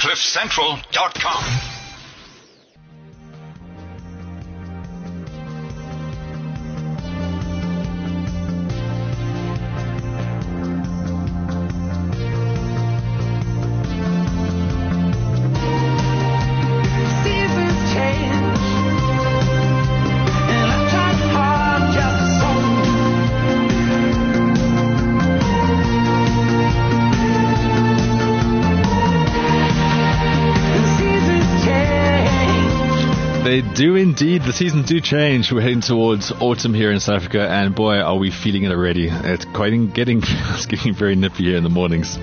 CliffCentral.com. They do indeed. The seasons do change. We're heading towards autumn here in South Africa, and boy, are we feeling it already. It's it's getting very nippy here in the mornings.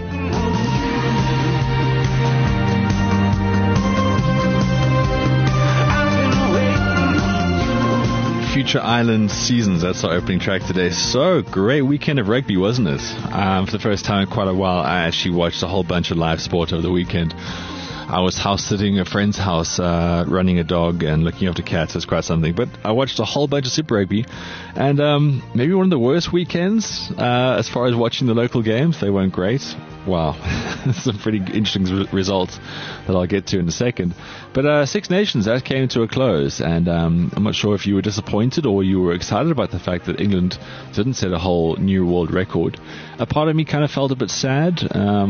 Future Island Seasons, that's our opening track today. So, great weekend of rugby, wasn't it? For the first time in quite a while, I actually watched a whole bunch of live sport over the weekend. I was house sitting at a friend's house, running a dog and looking after cats. It's quite something. But I watched a whole bunch of Super Rugby, and maybe one of the worst weekends as far as watching the local games. They weren't great. Wow, some pretty interesting results that I'll get to in a second. But Six Nations, that came to a close, and I'm not sure if you were disappointed or you were excited about the fact that England didn't set a whole new world record. A part of me kind of felt a bit sad.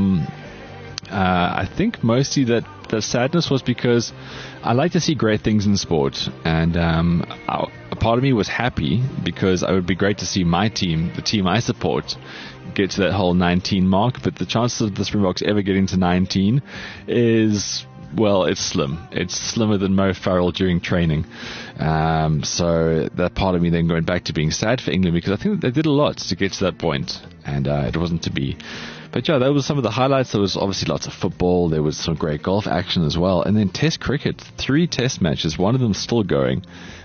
I think mostly that the sadness was because I like to see great things in sport, and a part of me was happy because it would be great to see my team, the team I support, get to that whole 19 mark, but the chances of the Springboks ever getting to 19 is, well, it's slim. It's slimmer than Mo Farrell during training. So that part of me then going back to being sad for England, because I think they did a lot to get to that point, and it wasn't to be. But yeah, that was some of the highlights. There was obviously lots of football. There was some great golf action as well. And then Test cricket, 3 Test matches, one of them still going.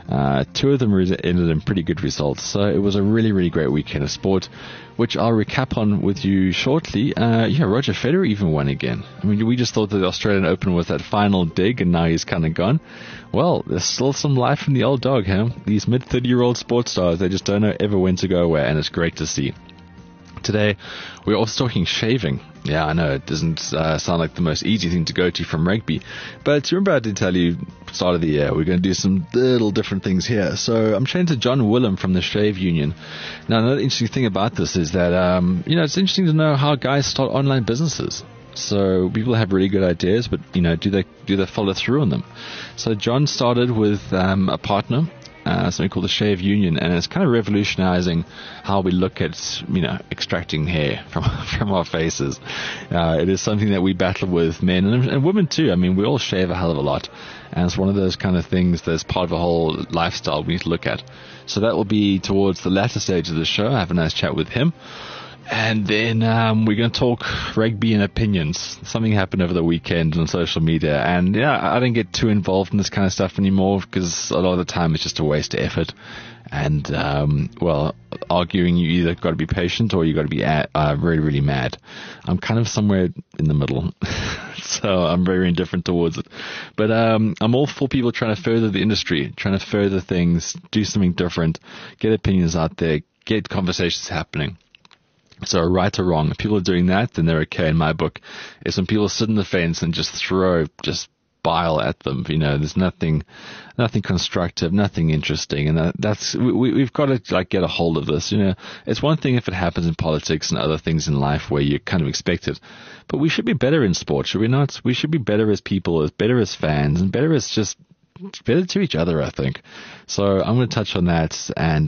2 of them ended in pretty good results. So it was a really, really great weekend of sport, which I'll recap on with you shortly. Roger Federer even won again. I mean, we just thought that the Australian Open was that final dig, and now he's kind of gone. Well, there's still some life in the old dog, huh? These mid-30-year-old sports stars, they just don't know ever when to go away, and it's great to see. Today, we're also talking shaving. Yeah, I know it doesn't sound like the most easy thing to go to from rugby, but remember I did tell you start of the year we're going to do some little different things here. So I'm chatting to John Willem from the Shave Union. Now, another interesting thing about this is that it's interesting to know how guys start online businesses. So people have really good ideas, but do they follow through on them? So John started with a partner, something called the Shave Union, and it's kind of revolutionizing how we look at extracting hair from our faces. It is something that we battle with, men and women too. I mean, we all shave a hell of a lot, and it's one of those kind of things that's part of a whole lifestyle we need to look at. So that will be towards the latter stage of the show. I have a nice chat with him. And then we're going to talk rugby and opinions. Something happened over the weekend on social media. And I don't get too involved in this kind of stuff anymore because a lot of the time it's just a waste of effort. And, arguing, you either got to be patient or you got to be really, really mad. I'm kind of somewhere in the middle. So I'm very indifferent towards it. But I'm all for people trying to further the industry, trying to further things, do something different, get opinions out there, get conversations happening. So right or wrong, if people are doing that, then they're okay in my book. It's when people sit on the fence and just throw bile at them. There's nothing constructive, nothing interesting, and we've got to get a hold of this. It's one thing if it happens in politics and other things in life where you kind of expect it, but we should be better in sport, should we not? We should be better as people, better as fans, and better to each other, I think. So I'm going to touch on that, and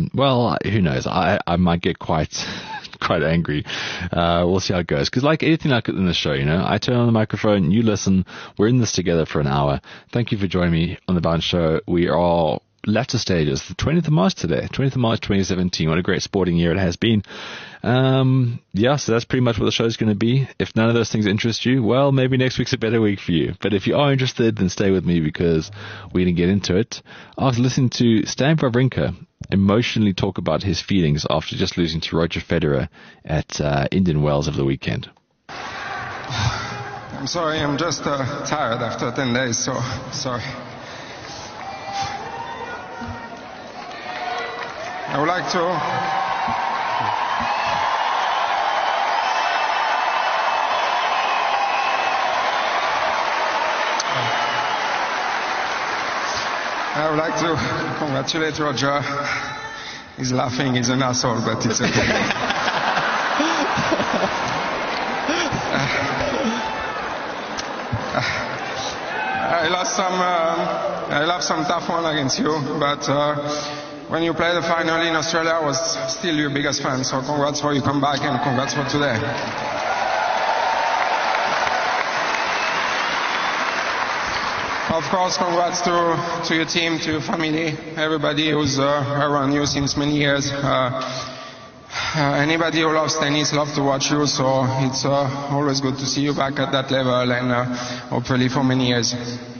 who knows? I might get quite angry. We'll see how it goes. Because like anything like in the show, I turn on the microphone, you listen, we're in this together for an hour. Thank you for joining me on the Bounce Show. We are latter stages, the 20th of March today, 20th of March 2017. What a great sporting year it has been. So that's pretty much what the show is going to be. If none of those things interest you, well, maybe next week's a better week for you. But if you are interested, then stay with me because we're going to get into it. I was listening to Stan Wawrinka emotionally talk about his feelings after just losing to Roger Federer at Indian Wells over the weekend. I'm sorry, I'm just tired after 10 days, so sorry. I would like to... I would like to congratulate Roger. He's laughing, he's an asshole, but it's okay. I lost some tough one against you, but when you played the final in Australia, I was still your biggest fan, so congrats for your comeback and congrats for today. Of course, congrats to your team, to your family, everybody who's around you since many years. Anybody who loves tennis loves to watch you, so it's always good to see you back at that level and hopefully for many years.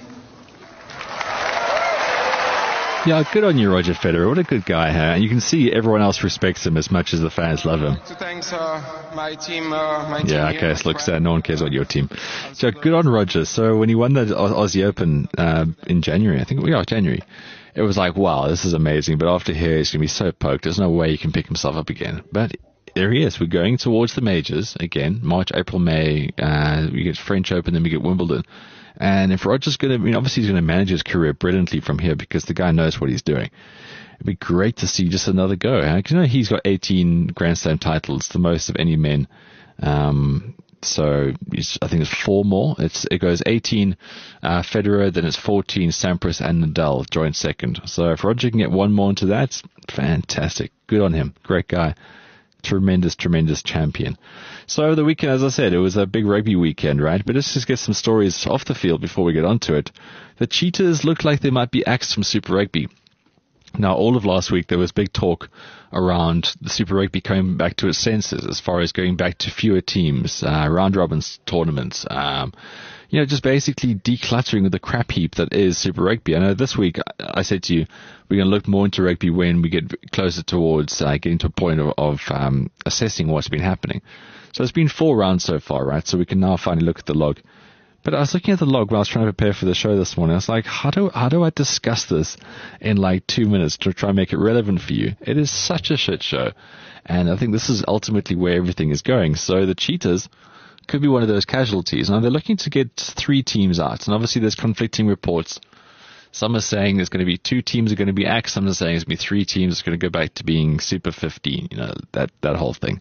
Yeah, good on you, Roger Federer. What a good guy, huh? You can see everyone else respects him as much as the fans love him. To thank my team. Yeah, okay, so look, no one cares about your team. So good on Roger. So when he won the Aussie Open in January, I think, January, it was like, wow, this is amazing. But after here, he's going to be so poked. There's no way he can pick himself up again. But there he is. We're going towards the majors again. March, April, May. We get French Open, then we get Wimbledon. And if Roger's going to, obviously he's going to manage his career brilliantly from here because the guy knows what he's doing. It'd be great to see just another go. He's got 18 Grand Slam titles, the most of any men. So I think it's 4 more. It goes 18 Federer, then it's 14 Sampras and Nadal joint second. So if Roger can get one more into that, fantastic. Good on him. Great guy. Tremendous champion. So over the weekend, as I said, it was a big rugby weekend, right? But let's just get some stories off the field before we get onto it. The Cheetahs look like they might be axed from Super Rugby. Now, all of last week, there was big talk around the Super Rugby coming back to its senses as far as going back to fewer teams, round-robin tournaments, just basically decluttering the crap heap that is Super Rugby. I know this week I said to you, we're going to look more into rugby when we get closer towards getting to a point of assessing what's been happening. So it's been 4 rounds so far, right? So we can now finally look at the log. But I was looking at the log when I was trying to prepare for the show this morning. I was like, how do I discuss this in like 2 minutes to try and make it relevant for you? It is such a shit show. And I think this is ultimately where everything is going. So the Cheetahs could be one of those casualties. Now they're looking to get 3 teams out. And obviously there's conflicting reports. Some are saying there's going to be 2 teams are going to be axed. Some are saying there's going to be 3 teams that's going to go back to being Super 15, that whole thing.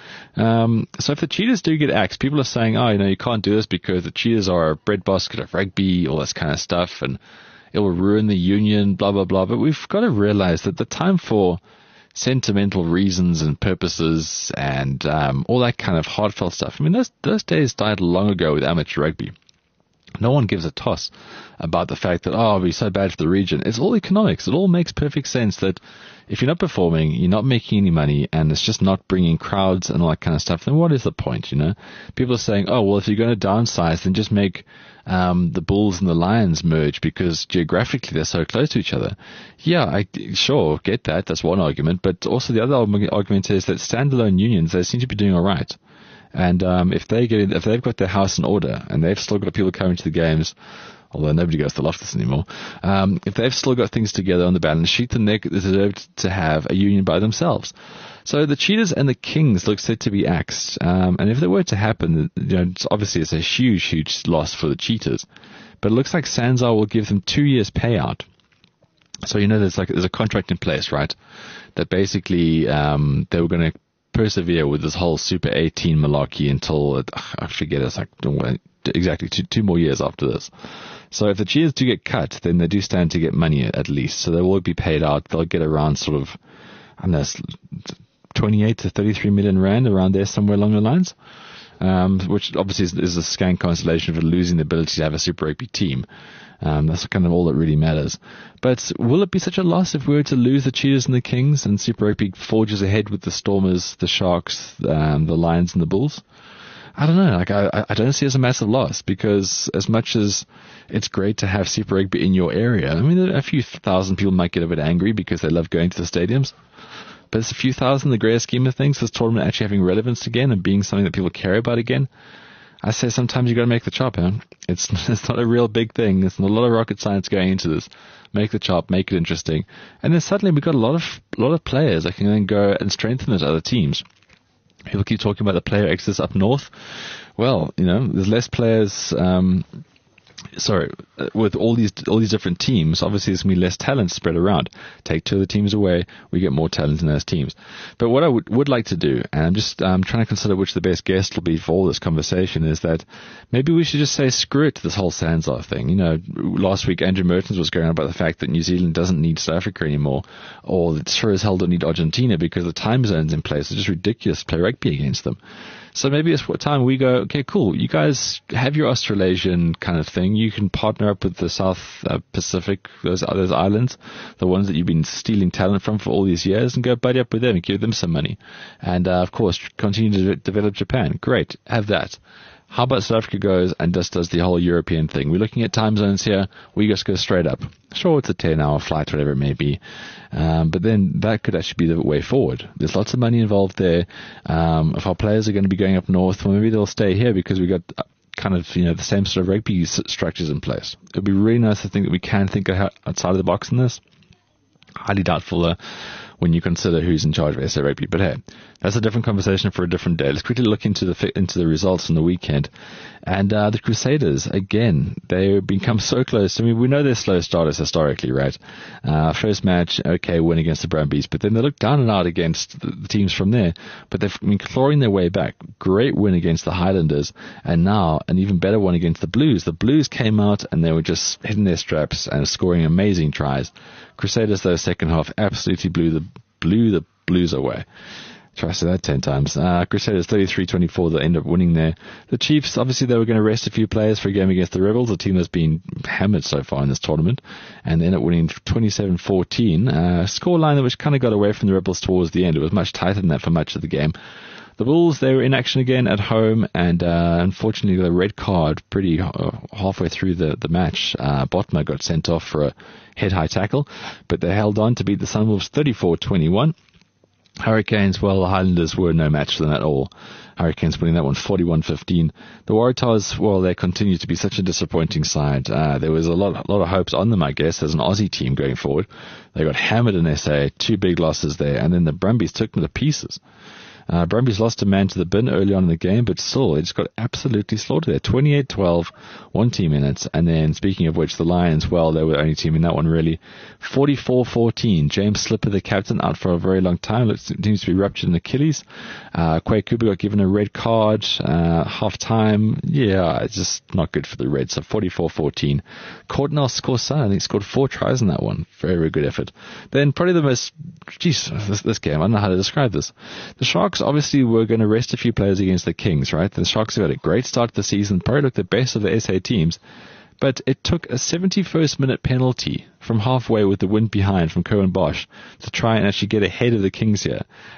So if the Cheetahs do get axed, people are saying, you can't do this because the Cheetahs are a breadbasket of rugby, all this kind of stuff, and it will ruin the union, blah, blah, blah. But we've got to realize that the time for sentimental reasons and purposes and all that kind of heartfelt stuff, those days died long ago with amateur rugby. No one gives a toss about the fact that, it'll be so bad for the region. It's all economics. It all makes perfect sense that if you're not performing, you're not making any money, and it's just not bringing crowds and all that kind of stuff, then what is the point, People are saying, if you're going to downsize, then just make the Bulls and the Lions merge because geographically they're so close to each other. Yeah, I sure get that. That's one argument. But also the other argument is that standalone unions, they seem to be doing all right. And if they've got their house in order and they've still got people coming to the games, although nobody goes to Loftus anymore, if they've still got things together on the balance sheet, then they deserve to have a union by themselves. So the Cheetahs and the Kings look set to be axed. And if it were to happen, obviously it's a huge, huge loss for the Cheetahs. But it looks like Sanzar will give them 2 years payout. So there's a contract in place, right? That basically they were going to persevere with this whole Super 18 malarkey until, I forget, it's like exactly 2 more years after this. So if the Cheetahs do get cut, then they do stand to get money at least. So they will be paid out. They'll get around 28 to 33 million rand, around there, somewhere along the lines. Which obviously is a scant consolation for losing the ability to have a Super Rugby team. That's kind of all that really matters. But will it be such a loss if we were to lose the Cheetahs and the Kings and Super Rugby forges ahead with the Stormers, the Sharks, the Lions and the Bulls? I don't know. I don't see it as a massive loss because as much as it's great to have Super Rugby in your area, a few thousand people might get a bit angry because they love going to the stadiums. But it's a few thousand in the greater scheme of things, this tournament actually having relevance again and being something that people care about again. I say sometimes you got to make the chop, It's not a real big thing. There's not a lot of rocket science going into this. Make the chop, make it interesting. And then suddenly we've got a lot of players that can then go and strengthen those other teams. People keep talking about the player exodus up north. Well, there's less players with all these different teams, obviously there's going to be less talent spread around. Take two of the teams away, we get more talent in those teams. But what I would like to do, and I'm just trying to consider which the best guest will be for all this conversation, is that maybe we should just say screw it to this whole Sanzar thing. You know, last week Andrew Mertens was going on about the fact that New Zealand doesn't need South Africa anymore, or that sure as hell don't need Argentina because the time zones in place are just ridiculous to play rugby against them. So maybe it's what time we go, okay, cool, you guys have your Australasian kind of thing. You can partner up with the South Pacific, those islands, the ones that you've been stealing talent from for all these years, and go buddy up with them and give them some money. And, of course, continue to develop Japan. Great, have that. How about South Africa goes and just does the whole European thing? We're looking at time zones here. We just go straight up. Sure, it's a 10-hour flight, whatever it may be. But then that could actually be the way forward. There's lots of money involved there. If our players are going to be going up north, well, maybe they'll stay here because we've got kind of, the same sort of rugby structures in place. It would be really nice to think that we can think outside of the box in this. Highly doubtful when you consider who's in charge of SA Rugby. But hey, that's a different conversation for a different day. Let's quickly look into the results from the weekend. And the Crusaders, again, they've become so close. I mean, we know they're slow starters historically, right? First match, okay, win against the Brumbies. But then they look down and out against the teams from there. But they've been clawing their way back. Great win against the Highlanders. And now an even better one against the Blues. The Blues came out and they were just hitting their straps and scoring amazing tries. Crusaders, though, second half absolutely blew the Blues away. Try to say that 10 times. Crusaders 33-24, they end up winning there. The Chiefs, obviously they were going to rest a few players for a game against the Rebels, a team that's been hammered so far in this tournament, and they end up winning 27-14. Scoreline which kind of got away from the Rebels towards the end. It was much tighter than that for much of the game. The Bulls, they were in action again at home, and unfortunately the red card pretty halfway through the match. Botma got sent off for a head-high tackle, but they held on to beat the Sunwolves 34-21. Hurricanes, well, the Highlanders were no match for them at all. Hurricanes winning that one 41-15. The Waratahs, well, they continue to be such a disappointing side. There was a lot of hopes on them, I guess, as an Aussie team going forward. They got hammered in SA, 2 big losses there, and then the Brumbies took them to pieces. Brumbies lost a man to the bin early on in the game, but still, they just got absolutely slaughtered there. 28-12, 1 team in it. And then, speaking of which, the Lions, well, they were the only team in that one, really. 44-14. James Slipper, the captain, out for a very long time. It seems to be ruptured in Achilles. Quay Cooper got given a red card, half-time. Yeah, it's just not good for the Reds. So 44-14. Cordenell Scorsan, I think, scored 4 tries in that one. Very, very good effort. Then, probably the most, this game, I don't know how to describe this. The Sharks obviously were going to rest a few players against the Kings, right? The Sharks have had a great start to the season, probably looked the best of the SA teams, but it took a 71st minute penalty from halfway with the wind behind from Cohen Bosch to try and actually get ahead of the Kings here.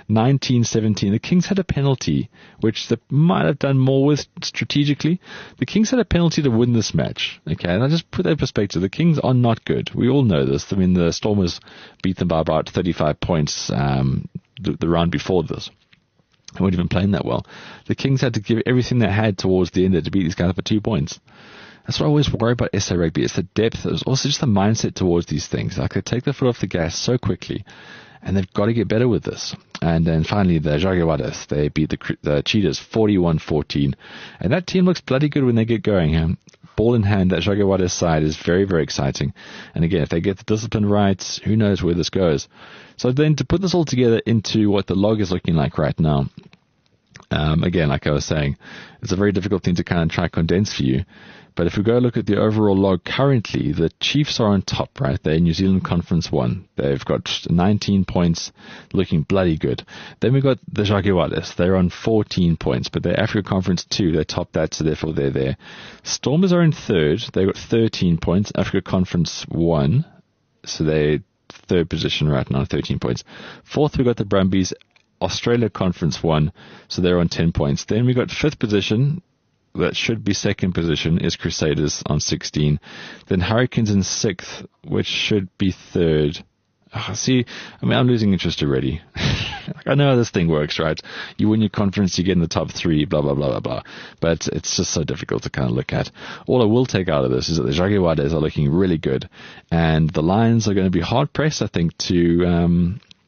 19-17. The Kings had a penalty, which they might have done more with strategically. The Kings had a penalty to win this match. Okay, and I just put that in perspective. The Kings are not good. We all know this. I mean, the Stormers beat them by about 35 points the round before this. They weren't even playing that well. The Kings had to give everything they had towards the end to beat these guys for 2 points. That's what I always worry about SA Rugby. It's the depth. It's also just the mindset towards these things. Like, they take their foot off the gas so quickly, and they've got to get better with this. And then finally, the Jaguares, they beat the Cheetahs 41-14. And that team looks bloody good when they get going. Ball in hand, that Jaguares side is very, very exciting. And again, if they get the discipline right, who knows where this goes. So then to put this all together into what the log is looking like right now, again, like I was saying, it's a very difficult thing to kind of try and condense for you. But if we go look at the overall log currently, the Chiefs are on top, right? They're New Zealand Conference 1. They've got 19 points, looking bloody good. Then we've got the Jaguares. They're on 14 points, but they're Africa Conference 2. They top that, so therefore they're there. Stormers are in 3rd. They've got 13 points. Africa Conference 1, so they're 3rd position right now, 13 points. 4th, we've got the Brumbies. Australia Conference 1, so they're on 10 points. Then we've got 5th position. That should be 2nd position is Crusaders on 16. Then Hurricanes in 6th, which should be 3rd. See, I mean, I'm losing interest already. I know how this thing works, right? You win your conference, you get in the top 3, blah, blah, blah, blah, blah. But it's just so difficult to kind of look at. All I will take out of this is that the Jaguares are looking really good. And the Lions are going to be hard-pressed, I think, to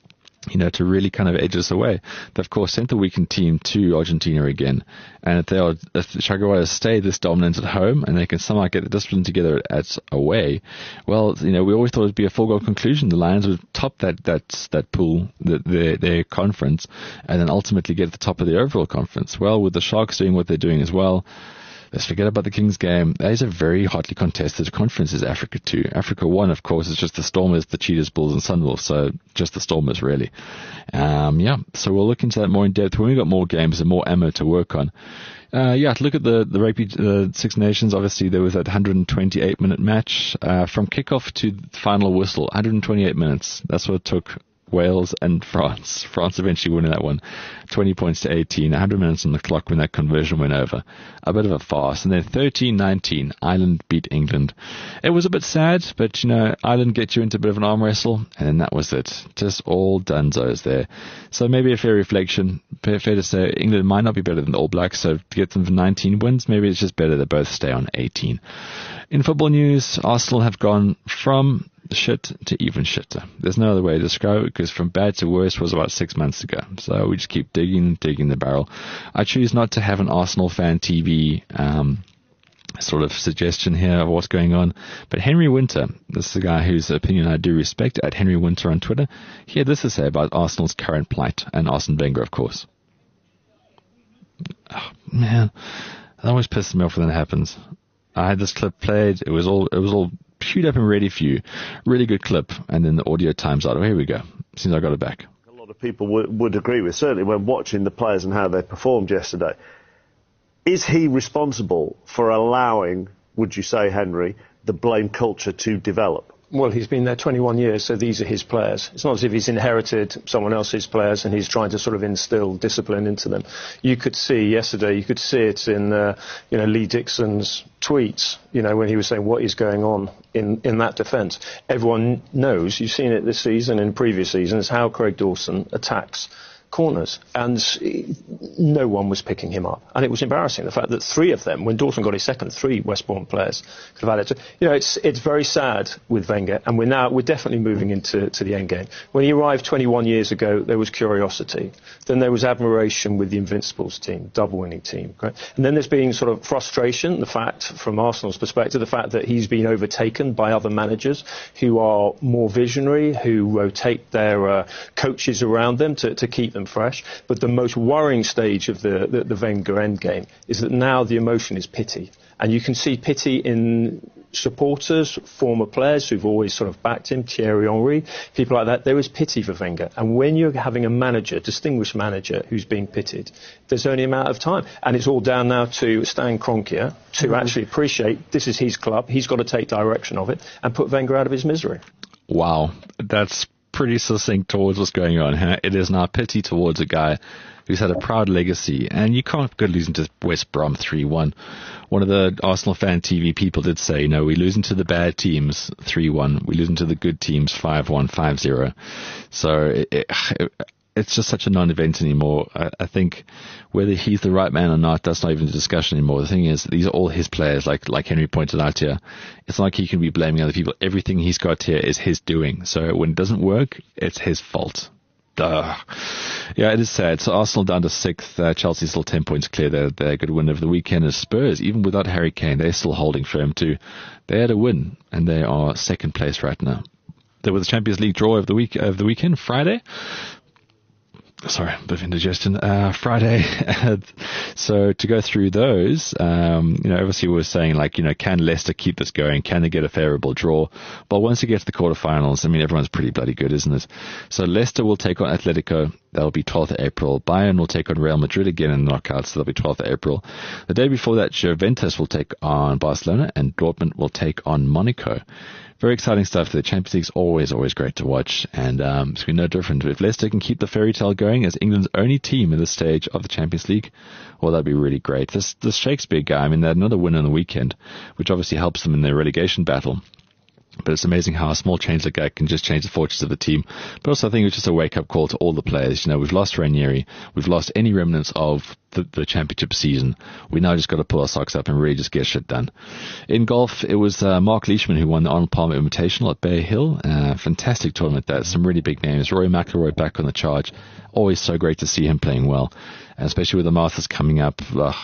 to really kind of edge us away. They, of course, sent the weakened team to Argentina again. And if Chagueroa stay this dominant at home and they can somehow get the discipline together at away, well, we always thought it would be a foregone conclusion. The Lions would top that pool, their conference, and then ultimately get at the top of the overall conference. Well, with the Sharks doing what they're doing as well, let's forget about the Kings game. That is a very hotly contested conference, is Africa 2. Africa 1, of course, is just the Stormers, the Cheetahs, Bulls, and Sunwolves. So just the Stormers, really. So we'll look into that more in depth when we've got more games and more ammo to work on. Look at the rugby Six Nations. Obviously, there was that 128-minute match from kickoff to final whistle. 128 minutes. That's what it took. Wales and France. France eventually winning that one, 20 points to 18, 100 minutes on the clock when that conversion went over. A bit of a farce. And then 13-19, Ireland beat England. It was a bit sad, but, Ireland get you into a bit of an arm wrestle, and then that was it. Just all dunzos there. So maybe a fair reflection. Fair to say, England might not be better than the All Blacks, so to get them for 19 wins, maybe it's just better they both stay on 18. In football news, Arsenal have gone from shit to even shitter. There's no other way to describe it, because from bad to worse was about 6 months ago. So we just keep digging the barrel. I choose not to have an Arsenal fan TV sort of suggestion here of what's going on. But Henry Winter, this is a guy whose opinion I do respect, at Henry Winter on Twitter, he had this to say about Arsenal's current plight, and Arsene Wenger, of course. Oh, man, that always pisses me off when that happens. I had this clip played. It was all queued up and ready for you. Really good clip. And then the audio times out. Oh, here we go. Seems I got it back. A lot of people would agree with, certainly when watching the players and how they performed yesterday. Is he responsible for allowing, would you say, Henry, the blame culture to develop? Well, he's been there 21 years, so these are his players. It's not as if he's inherited someone else's players and he's trying to sort of instill discipline into them. You could see yesterday, you could see it in, Lee Dixon's tweets, when he was saying what is going on in that defence. Everyone knows, you've seen it this season and previous seasons, how Craig Dawson attacks corners, and no one was picking him up, and it was embarrassing, the fact that three of them, when Dawson got his second, three West Brom players could have had it. It's very sad with Wenger, and we're definitely moving into the end game. When he arrived 21 years ago, there was curiosity, then there was admiration with the Invincibles team, double winning team, right? And then there's been sort of frustration, the fact, from Arsenal's perspective, the fact that he's been overtaken by other managers who are more visionary, who rotate their coaches around them to keep them fresh. But the most worrying stage of the Wenger endgame is that now the emotion is pity. And you can see pity in supporters, former players who've always sort of backed him, Thierry Henry, people like that. There is pity for Wenger. And when you're having a manager, distinguished manager, who's being pitied, there's only a matter of time. And it's all down now to Stan Kroenke to actually appreciate this is his club. He's got to take direction of it and put Wenger out of his misery. Wow. That's pretty succinct towards what's going on. Huh? It is now pity towards a guy who's had a proud legacy, and you can't go losing to West Brom 3-1. One of the Arsenal fan TV people did say, we losing to the bad teams 3-1, we losing to the good teams 5-1, 5-0. So it's just such a non-event anymore. I think whether he's the right man or not, that's not even a discussion anymore. The thing is, these are all his players, like Henry pointed out here. It's not like he can be blaming other people. Everything he's got here is his doing. So when it doesn't work, it's his fault. Duh. Yeah, it is sad. So Arsenal down to 6th. Chelsea still 10 points clear. They're good win over the weekend. And Spurs, even without Harry Kane, they're still holding firm too. They had a win, and they are second place right now. There was a Champions League draw of the weekend, Friday. Sorry, a bit of indigestion. Friday. So to go through those, obviously we were saying can Leicester keep this going? Can they get a favourable draw? But once they get to the quarterfinals, everyone's pretty bloody good, isn't it? So Leicester will take on Atletico. That'll be 12th of April. Bayern will take on Real Madrid again in the knockouts. So that'll be 12th of April. The day before that, Juventus will take on Barcelona, and Dortmund will take on Monaco. Very exciting stuff. The Champions League's always going to watch, and it's going to be no different. If Leicester can keep the fairy tale going as England's only team in this stage of the Champions League, well, that'd be really great. This Shakespeare guy, they had another win on the weekend, which obviously helps them in their relegation battle. But it's amazing how a small change like that can just change the fortunes of the team. But also I think it was just a wake-up call to all the players. We've lost Ranieri. We've lost any remnants of the championship season. We now just got to pull our socks up and really just get shit done. In golf, it was Mark Leishman who won the Arnold Palmer Invitational at Bay Hill. Fantastic tournament there. Some really big names. Rory McIlroy back on the charge. Always so great to see him playing well. And especially with the Masters coming up.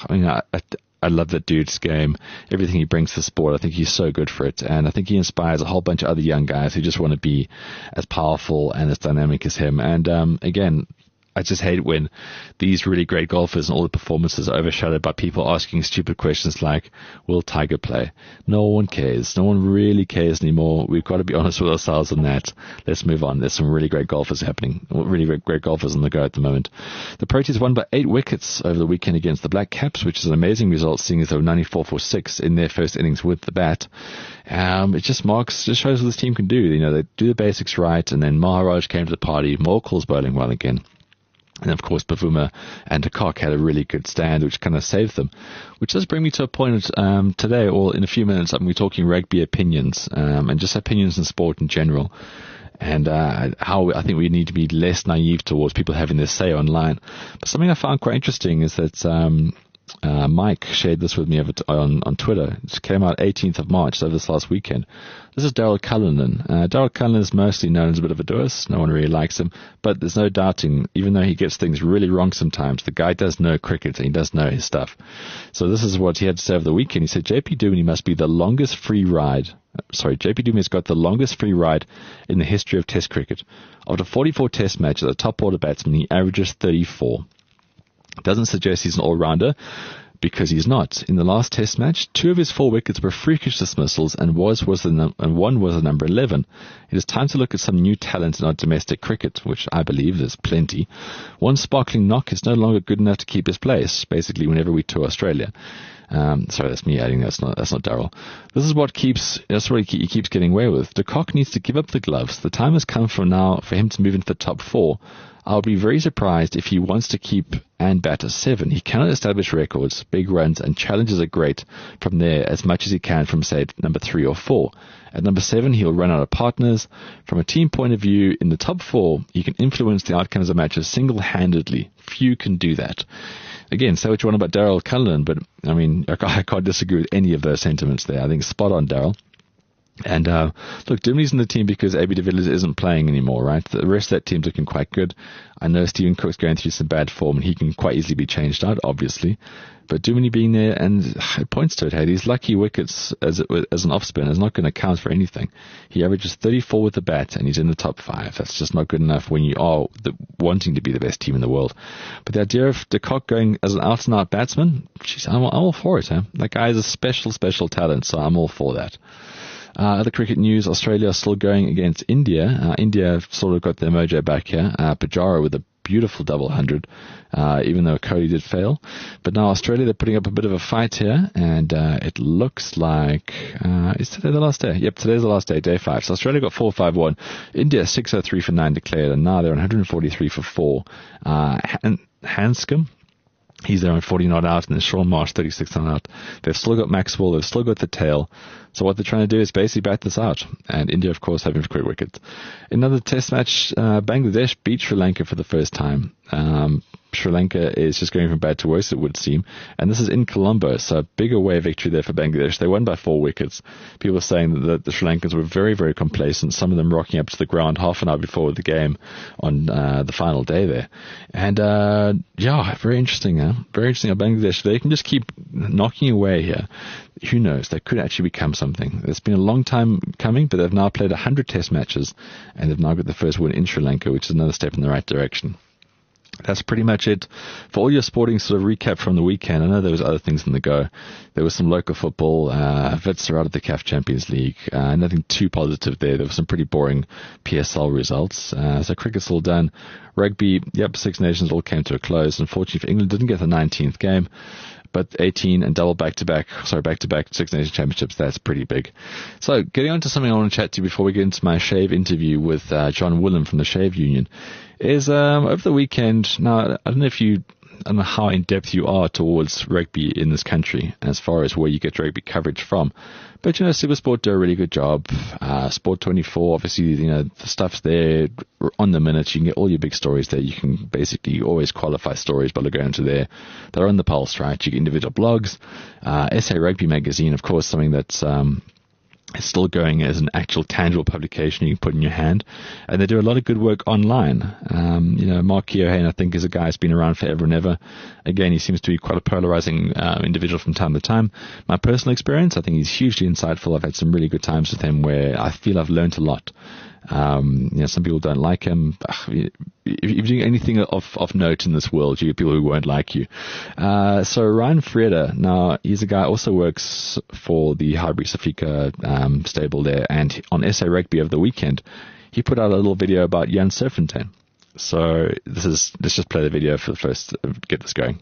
I love that dude's game, everything he brings to the sport. I think he's so good for it. And I think he inspires a whole bunch of other young guys who just want to be as powerful and as dynamic as him. And again, I just hate it when these really great golfers and all the performances are overshadowed by people asking stupid questions like, will Tiger play? No one cares. No one really cares anymore. We've got to be honest with ourselves on that. Let's move on. There's some really great golfers happening. Really great golfers on the go at the moment. The Pro Teams won by 8 wickets over the weekend against the Black Caps, which is an amazing result seeing as they were 94 for 6 in their first innings with the bat. It just shows what this team can do. They do the basics right, and then Maharaj came to the party. Morkel's bowling well again. And of course, Bavuma and de Kock had a really good stand, which kind of saved them. Which does bring me to a point today, or in a few minutes, I'm going to be talking rugby opinions, and just opinions in sport in general. And how I think we need to be less naive towards people having their say online. But something I found quite interesting is that Mike shared this with me on Twitter. It came out 18th of March, so this last weekend. This is Daryl Cullinan. Daryl Cullinan is mostly known as a bit of a doers. No one really likes him. But there's no doubting, even though he gets things really wrong sometimes, the guy does know cricket and he does know his stuff. So this is what he had to say over the weekend. He said, JP Duminy must be the longest free ride. JP Duminy has got the longest free ride in the history of Test cricket. After 44 Test matches, a top order batsman, he averages 34. Doesn't suggest he's an all-rounder, because he's not. In the last Test match, 2 of his 4 wickets were freakish dismissals, and one was the number 11. It is time to look at some new talent in our domestic cricket, which I believe is plenty. One sparkling knock is no longer good enough to keep his place, basically whenever we tour Australia. Sorry, that's me adding. That's not Daryl. This is what he keeps getting away with. De Kock needs to give up the gloves. The time has come for him to move into the top 4. I'll be very surprised if he wants to keep and bat a 7. He cannot establish records, big runs, and challenges are great from there as much as he can from, say, number 3 or 4. At number 7, he'll run out of partners. From a team point of view, in the top 4, he can influence the outcomes of matches single-handedly. Few can do that. Again, say what you want about Daryl Cullinan, but, I mean, I can't disagree with any of those sentiments there. I think spot on, Daryl. And look, Dumley's in the team because AB de Villiers isn't playing anymore, right? The rest of that team's looking quite good. I know Stephen Cook's going through some bad form, and he can quite easily be changed out, obviously. But Dumley being there, and it points to it, hey, these lucky wickets as an off-spin is not going to count for anything. He averages 34 with the bat, and he's in the top 5. That's just not good enough when you are wanting to be the best team in the world. But the idea of de Kock going as an out-and-out batsman, geez, I'm all for it, huh? That guy is a special talent, so I'm all for that. Other cricket news, Australia are still going against India. India have sort of got their mojo back here. Pujara with a beautiful double 100, even though Cody did fail. But now Australia, they're putting up a bit of a fight here, and it looks like... is today the last day? Yep, today's the last day, day 5. So Australia got 4-5-1. India 603 for 9 declared, and now they're on 143 for 4. Hanscom, he's there on 40 not out, and then Sean Marsh 36 not out. They've still got Maxwell, they've still got the tail. So what they're trying to do is basically bat this out. And India, of course, having quick wickets. Another test match, Bangladesh beat Sri Lanka for the first time. Sri Lanka is just going from bad to worse, it would seem. And this is in Colombo, so a big away victory there for Bangladesh. They won by 4 wickets. People are saying that the Sri Lankans were very, very complacent, some of them rocking up to the ground half an hour before the game on the final day there. And, very interesting, huh? Very interesting how Bangladesh, they can just keep knocking away here. Who knows? They could actually become something. It's been a long time coming, but they've now played 100 test matches, and they've now got the first win in Sri Lanka, which is another step in the right direction. That's pretty much it. For all your sporting sort of recap from the weekend, I know there was other things in the go. There was some local football. Wits are out of the CAF Champions League. Nothing too positive there. There were some pretty boring PSL results. So cricket's all done. Rugby, Six Nations all came to a close. Unfortunately for England, didn't get the 19th game. But 18 and back-to-back Six Nations Championships, that's pretty big. So getting on to something I want to chat to you before we get into my shave interview with John Willem from the Shave Union is over the weekend. Now, I don't know if you don't know how in depth you are towards rugby in this country as far as where you get rugby coverage from. But, SuperSport do a really good job. Sport 24, obviously, the stuff's there on the minute. You can get all your big stories there. You can basically always qualify stories by going to there. They're on the pulse, right? You get individual blogs. SA Rugby magazine, of course, something that's it's still going as an actual tangible publication you can put in your hand, and they do a lot of good work online. Mark Keohane, I think, is a guy who's been around forever and ever. Again, he seems to be quite a polarizing individual from time to time. My personal experience, I think he's hugely insightful. I've had some really good times with him where I feel I've learned a lot. Some people don't like him. If you're doing anything of note in this world, you get people who won't like you. So Ryan Frieda, now he's a guy who also works for the Highbury Safika stable there, and on SA Rugby over the weekend, he put out a little video about Jan Serfontein. So let's just play the video for the first, get this going.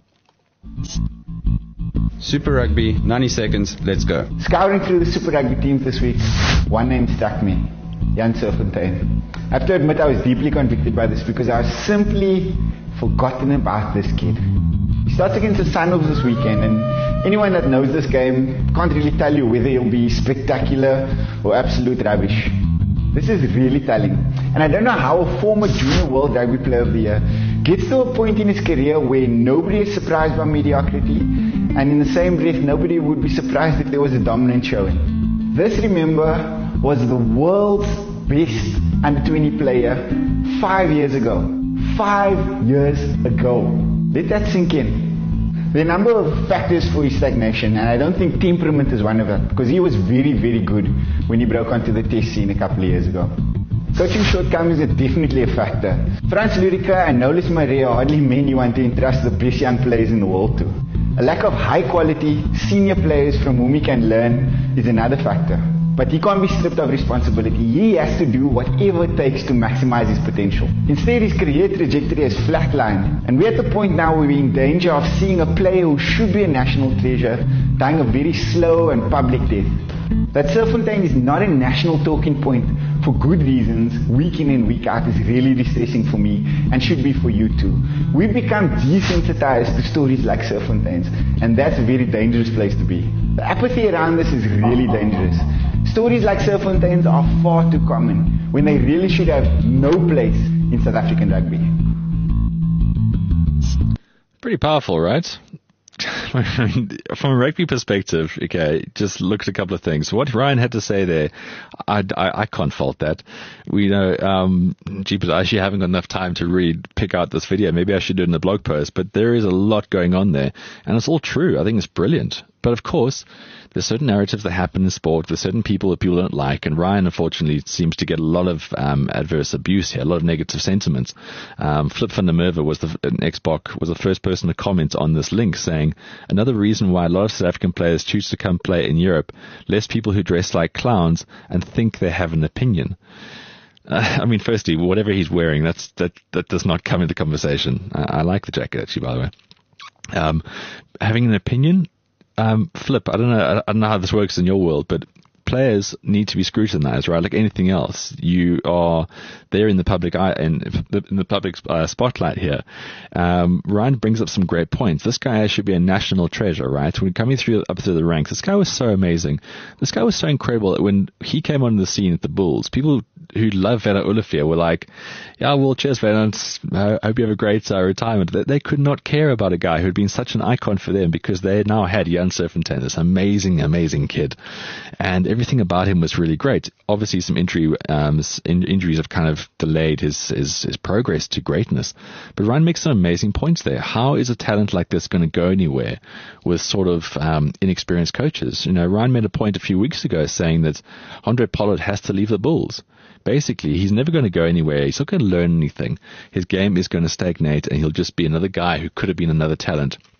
Super Rugby, 90 seconds, let's go. Scouting through the Super Rugby teams this week, one name struck me. Jan Serfontein. I have to admit I was deeply convicted by this because I was simply forgotten about this kid. He starts against the Sunwolves this weekend, and anyone that knows this game can't really tell you whether he'll be spectacular or absolute rubbish. This is really telling, and I don't know how a former junior world rugby player of the year gets to a point in his career where nobody is surprised by mediocrity, and in the same breath nobody would be surprised if there was a dominant showing. This, remember, was the world's best under-20 player 5 years ago. 5 years ago. Let that sink in. There are a number of factors for his stagnation, and I don't think temperament is one of them, because he was very, very good when he broke onto the test scene a couple of years ago. Coaching shortcomings are definitely a factor. Frans Lurica and Nolis Maria are hardly men you want to entrust the best young players in the world to. A lack of high-quality senior players from whom he can learn is another factor. But he can't be stripped of responsibility. He has to do whatever it takes to maximize his potential. Instead, his career trajectory has flatlined, and we're at the point now where we're in danger of seeing a player who should be a national treasure dying a very slow and public death. That Serfontein is not a national talking point for good reasons, week in and week out, is really distressing for me and should be for you too. We've become desensitized to stories like Serfontein's, and that's a very dangerous place to be. The apathy around this is really dangerous. Stories like Serfontein's are far too common when they really should have no place in South African rugby. Pretty powerful, right? From a rugby perspective, okay, just look at a couple of things. What Ryan had to say there, I can't fault that. We know, but I actually haven't got enough time to pick out this video. Maybe I should do it in the blog post, but there is a lot going on there, and it's all true. I think it's brilliant. But of course, there's certain narratives that happen in sport. There's certain people that people don't like, and Ryan, unfortunately, seems to get a lot of adverse abuse here, a lot of negative sentiments. Flip van der Merwe was the first person to comment on this link, saying, another reason why a lot of South African players choose to come play in Europe, less people who dress like clowns and think they have an opinion. Firstly, whatever he's wearing, that does not come into conversation. I like the jacket, actually, by the way. Having an opinion, Flip, I don't know how this works in your world, but players need to be scrutinized, right? Like anything else, you are there in the public eye and in the public spotlight here. Ryan brings up some great points. This guy should be a national treasure, right? When coming up through the ranks, this guy was so amazing. This guy was so incredible that when he came onto the scene at the Bulls, people who love Werner Olivier were like, yeah, well, cheers, Werner. I hope you have a great retirement. They could not care about a guy who had been such an icon for them because they now had Jan Serfontein, this amazing, amazing kid. And everything about him was really great. Obviously, some injuries have kind of delayed his progress to greatness. But Ryan makes some amazing points there. How is a talent like this going to go anywhere with sort of inexperienced coaches? Ryan made a point a few weeks ago saying that Andre Pollard has to leave the Bulls. Basically, he's never going to go anywhere. He's not going to learn anything. His game is going to stagnate, and he'll just be another guy who could have been another talent.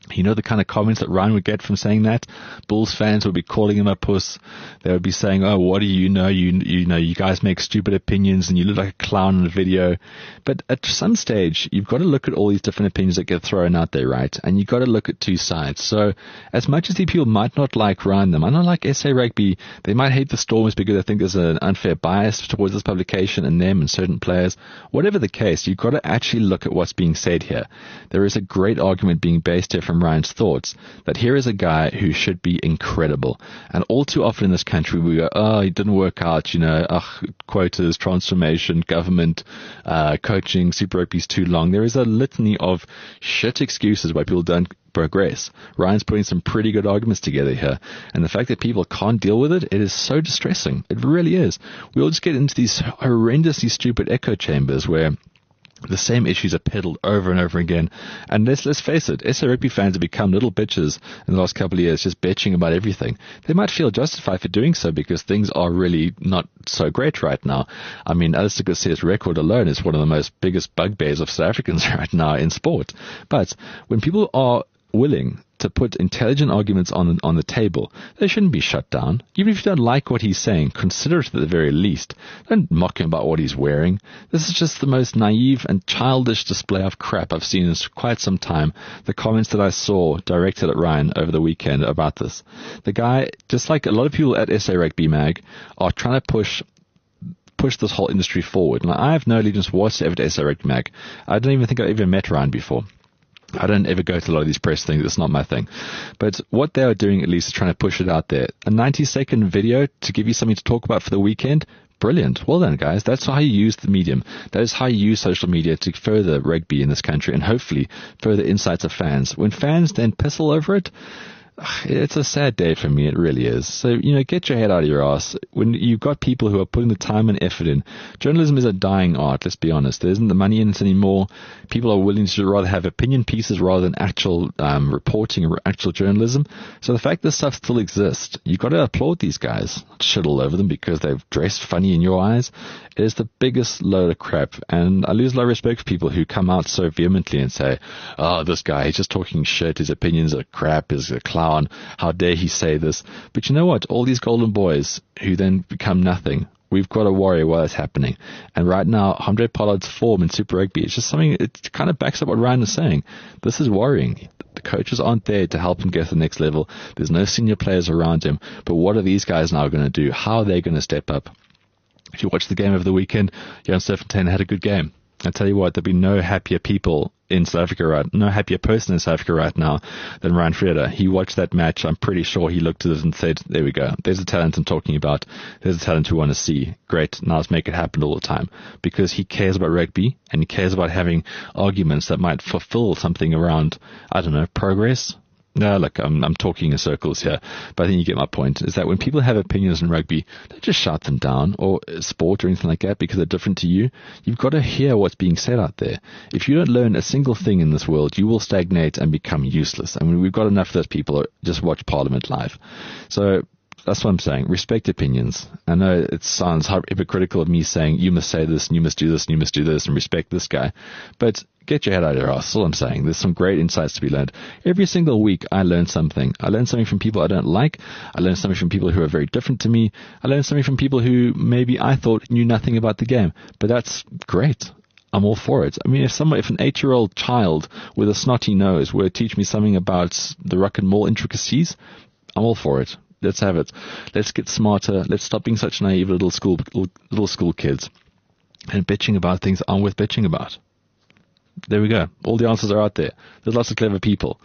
You know the kind of comments that Ryan would get from saying that? Bulls fans would be calling him a puss. They would be saying, oh, what do you know? You know, you guys make stupid opinions and you look like a clown in the video. But at some stage, you've got to look at all these different opinions that get thrown out there, right? And you've got to look at two sides. So as much as these people might not like Ryan, they might not like SA Rugby, they might hate the Stormers because they think there's an unfair bias towards this publication and them and certain players. Whatever the case, you've got to actually look at what's being said here. There is a great argument being based here from Ryan's thoughts that here is a guy who should be incredible. And all too often in this country we go, oh, it didn't work out, you know, quotas, transformation, government, coaching, Super Rugby's too long. There is a litany of shit excuses why people don't progress. Ryan's putting some pretty good arguments together here. And the fact that people can't deal with it is so distressing. It really is. We all just get into these horrendously stupid echo chambers where the same issues are peddled over and over again. And let's face it, SA Rugby fans have become little bitches in the last couple of years, just bitching about everything. They might feel justified for doing so because things are really not so great right now. I mean, Alistair Gossier's record alone is one of the most biggest bugbears of South Africans right now in sport. But when people are willing to put intelligent arguments on the table, they shouldn't be shut down. Even if you don't like what he's saying, consider it at the very least. Don't mock him about what he's wearing. This is just the most naive and childish display of crap I've seen in quite some time. The comments that I saw directed at Ryan over the weekend about this. The guy, just like a lot of people at SA Rugby Mag, are trying to push this whole industry forward. Now, I have no allegiance whatsoever to SA Rugby Mag. I don't even think I've ever met Ryan before. I don't ever go to a lot of these press things. It's not my thing. But what they are doing at least is trying to push it out there. A 90-second video to give you something to talk about for the weekend. Brilliant. Well done, guys. That's how you use the medium. That is how you use social media to further rugby in this country and hopefully further insights of fans. When fans then piss all over it, it's a sad day for me. It really is. So, you know, get your head out of your ass. When you've got people who are putting the time and effort in, journalism is a dying art, let's be honest. There isn't the money in it anymore. People are willing to rather have opinion pieces rather than actual reporting or actual journalism. So the fact this stuff still exists, you've got to applaud these guys. Not shit all over them because they've dressed funny in your eyes. It is the biggest load of crap. And I lose a lot of respect for people who come out so vehemently and say, oh, this guy, he's just talking shit. His opinions are crap. He's a clown. How dare he say this? But you know what? All these golden boys who then become nothing, we've got to worry while it's happening. And right now, Andre Pollard's form in Super Rugby, it's just something, it kind of backs up what Ryan is saying. This is worrying. The coaches aren't there to help him get to the next level. There's no senior players around him. But what are these guys now going to do? How are they going to step up? If you watch the game over the weekend, Jan Serfontein had a good game. I tell you what, there'll be no happier people in South Africa no happier person in South Africa right now than Ryan Frieder. He watched that match. I'm pretty sure he looked at it and said, there we go. There's a talent I'm talking about. There's a talent we want to see. Great. Now let's make it happen all the time. Because he cares about rugby and he cares about having arguments that might fulfill something around, I don't know, progress. No, look, I'm talking in circles here, but I think you get my point, is that when people have opinions in rugby, don't just shout them down, or sport or anything like that, because they're different to you. You've got to hear what's being said out there. If you don't learn a single thing in this world, you will stagnate and become useless. I mean, we've got enough of those people who just watch Parliament live. So that's what I'm saying. Respect opinions. I know it sounds hypocritical of me saying you must say this and you must do this and you must do this and respect this guy, but get your head out of your ass. That's all I'm saying. There's some great insights to be learned. Every single week I learn something. I learn something from people I don't like. I learn something from people who are very different to me. I learn something from people who maybe I thought knew nothing about the game. But that's great. I'm all for it. I mean, if an 8-year-old child with a snotty nose were to teach me something about the ruck and maul intricacies, I'm all for it. Let's have it. Let's get smarter. Let's stop being such naive little school kids and bitching about things that aren't worth bitching about. There we go. All the answers are out there. There's lots of clever people.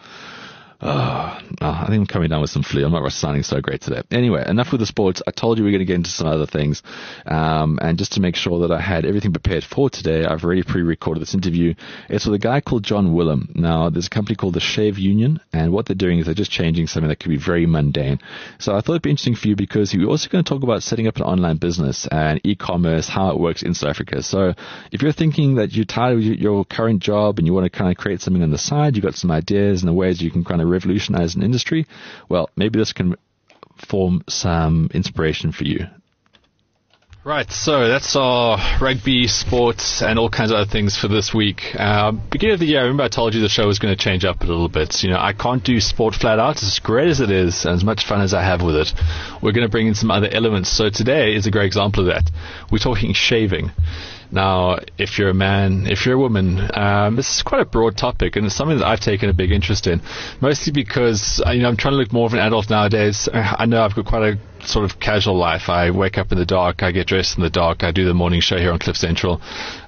I think I'm coming down with some flu. I'm not sounding so great today. Anyway, enough with the sports. I told you we we're going to get into some other things. And just to make sure that I had everything prepared for today, I've already pre-recorded this interview. It's with a guy called John Willem. Now, there's a company called the Shave Union, and what they're doing is they're just changing something that could be very mundane. So I thought it'd be interesting for you because we're also going to talk about setting up an online business and e-commerce, how it works in South Africa. So if you're thinking that you're tired of your current job and you want to kind of create something on the side, you've got some ideas and the ways you can kind of revolutionize an industry, well, maybe this can form some inspiration for you. Right, so that's our rugby, sports, and all kinds of other things for this week. Beginning of the year, I remember I told you the show was going to change up a little bit. You know, I can't do sport flat out, as great as it is, and as much fun as I have with it. We're going to bring in some other elements. So today is a great example of that. We're talking shaving. Now, if you're a man, if you're a woman, this is quite a broad topic, and it's something that I've taken a big interest in, mostly because I'm trying to look more of an adult nowadays. I know I've got quite a sort of casual life. I wake up in the dark, I get dressed in the dark, I do the morning show here on Cliff Central.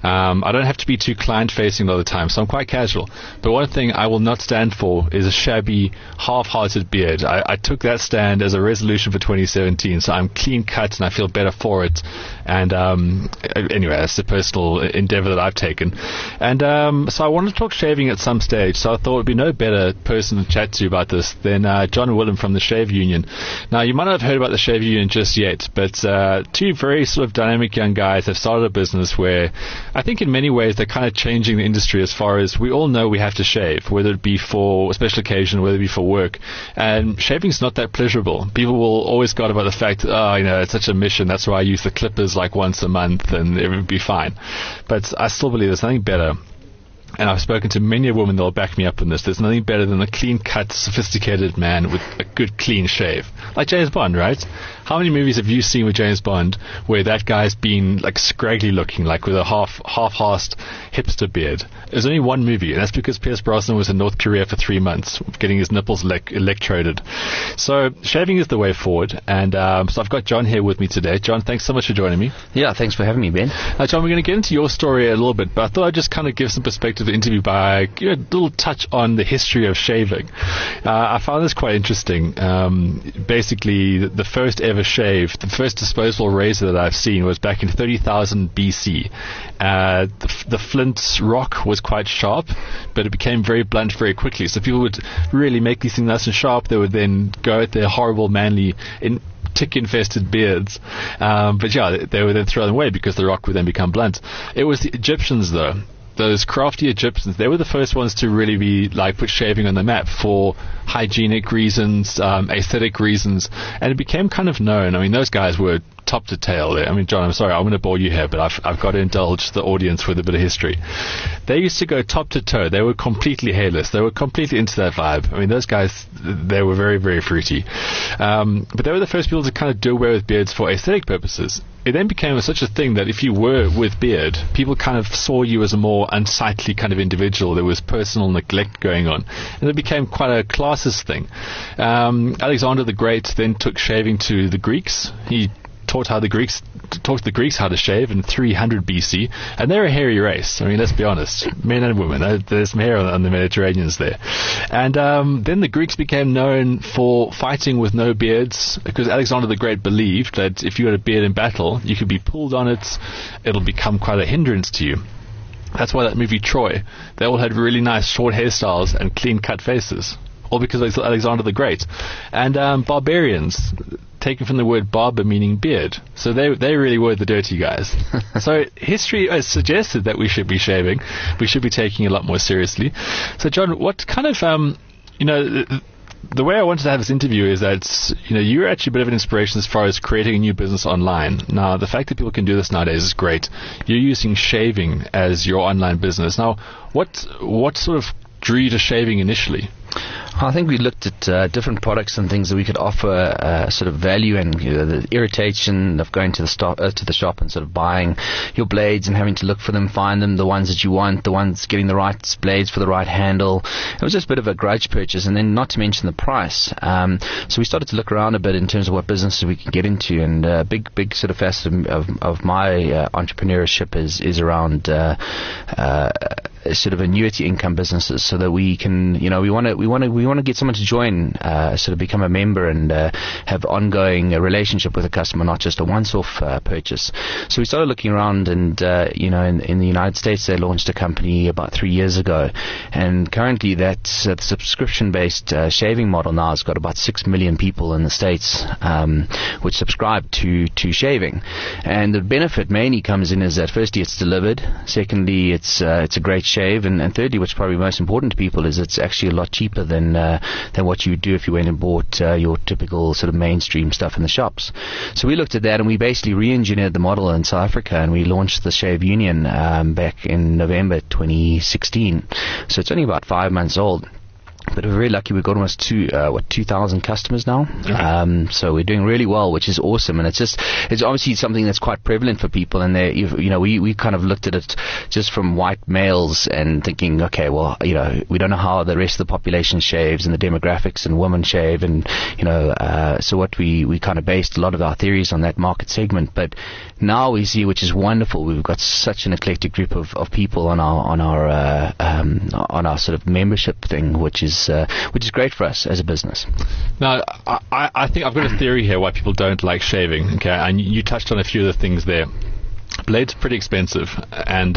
I don't have to be too client-facing all the time, so I'm quite casual. But one thing I will not stand for is a shabby, half-hearted beard. I took that stand as a resolution for 2017, so I'm clean-cut and I feel better for it. And anyway, that's a personal endeavor that I've taken. And so I wanted to talk shaving at some stage, so I thought it would be no better person to chat to about this than John Willem from the Shave Union. Now, you might not have heard about the Shave Union just yet, but two very sort of dynamic young guys have started a business where I think in many ways they're kind of changing the industry as far as we all know we have to shave, whether it be for a special occasion, whether it be for work. And shaving's not that pleasurable. People will always go on about the fact, it's such a mission, that's why I use the clippers like once a month and it would be fine. But I still believe there's nothing better. And I've spoken to many a woman that will back me up on this. There's nothing better than a clean-cut, sophisticated man with a good, clean shave. Like James Bond, right? How many movies have you seen with James Bond where that guy's been like scraggly looking, like with a half-assed hipster beard? There's only one movie, and that's because Pierce Brosnan was in North Korea for 3 months, getting his nipples electroded. So shaving is the way forward, and so I've got John here with me today. John, thanks so much for joining me. Yeah, thanks for having me, Ben. John, we're going to get into your story a little bit, but I thought I'd just kind of give some perspective to the interview by a little touch on the history of shaving. I found this quite interesting. Basically, the first ever shave, the first disposable razor that I've seen was back in 30,000 BC. The flint rock was quite sharp, but it became very blunt very quickly. So people would really make these things nice and sharp. They would then go at their horrible, manly, tick-infested beards. But yeah, they would then throw them away because the rock would then become blunt. It was the Egyptians, though. Those crafty Egyptians, they were the first ones to really be put shaving on the map for hygienic reasons, aesthetic reasons, and it became kind of known. I mean, those guys were top to tail there. I mean, John, I'm sorry, I'm going to bore you here, but I've got to indulge the audience with a bit of history. They used to go top to toe. They were completely hairless. They were completely into that vibe. I mean, those guys, they were very, very fruity. But they were the first people to kind of do away with beards for aesthetic purposes. It then became such a thing that if you were with beard, people kind of saw you as a more unsightly kind of individual. There was personal neglect going on. And it became quite a classist thing. Alexander the Great then took shaving to the Greeks. He taught the Greeks how to shave in 300 BC, and they're a hairy race. I mean, let's be honest, men and women. There's some hair on the Mediterraneans there. And then the Greeks became known for fighting with no beards, because Alexander the Great believed that if you had a beard in battle, you could be pulled on it, it'll become quite a hindrance to you. That's why that movie Troy, they all had really nice short hairstyles and clean-cut faces, all because of Alexander the Great. And barbarians, taken from the word barber meaning beard. So they really were the dirty guys. So history has suggested that we should be shaving. We should be taking it a lot more seriously. So John, what kind of, the way I wanted to have this interview is that, you're actually a bit of an inspiration as far as creating a new business online. Now, the fact that people can do this nowadays is great. You're using shaving as your online business. Now, what sort of drew you to shaving initially? I think we looked at different products and things that we could offer sort of value, and the irritation of going to the shop and sort of buying your blades and having to look for them, find them, the ones that you want, the ones getting the right blades for the right handle. It was just a bit of a grudge purchase, and then not to mention the price. So we started to look around a bit in terms of what businesses we can get into, and a big sort of facet of my entrepreneurship is around sort of annuity income businesses, so that we can, we want to get someone to join, sort of become a member and have ongoing relationship with a customer, not just a once-off purchase. So we started looking around, and in the United States they launched a company about 3 years ago, and currently that subscription-based shaving model now has got about 6 million people in the States which subscribe to shaving. And the benefit mainly comes in is that firstly it's delivered, secondly it's a great shave, and thirdly, what's probably most important to people, is it's actually a lot cheaper than what you would do if you went and bought your typical sort of mainstream stuff in the shops. So we looked at that, and we basically re-engineered the model in South Africa, and we launched the Shave Union back in November 2016. So it's only about 5 months old. But we're very lucky. We've got almost 2,000 customers now. So we're doing really well, which is awesome. And it's obviously something that's quite prevalent for people. And we kind of looked at it just from white males and thinking, okay, well, we don't know how the rest of the population shaves and the demographics and women shave, and so what we kind of based a lot of our theories on that market segment. But now we see, which is wonderful, we've got such an eclectic group of people on our sort of membership thing, which is great for us as a business. Now, I think I've got a theory here why people don't like shaving. Okay, and you touched on a few of the things there. Blades are pretty expensive, and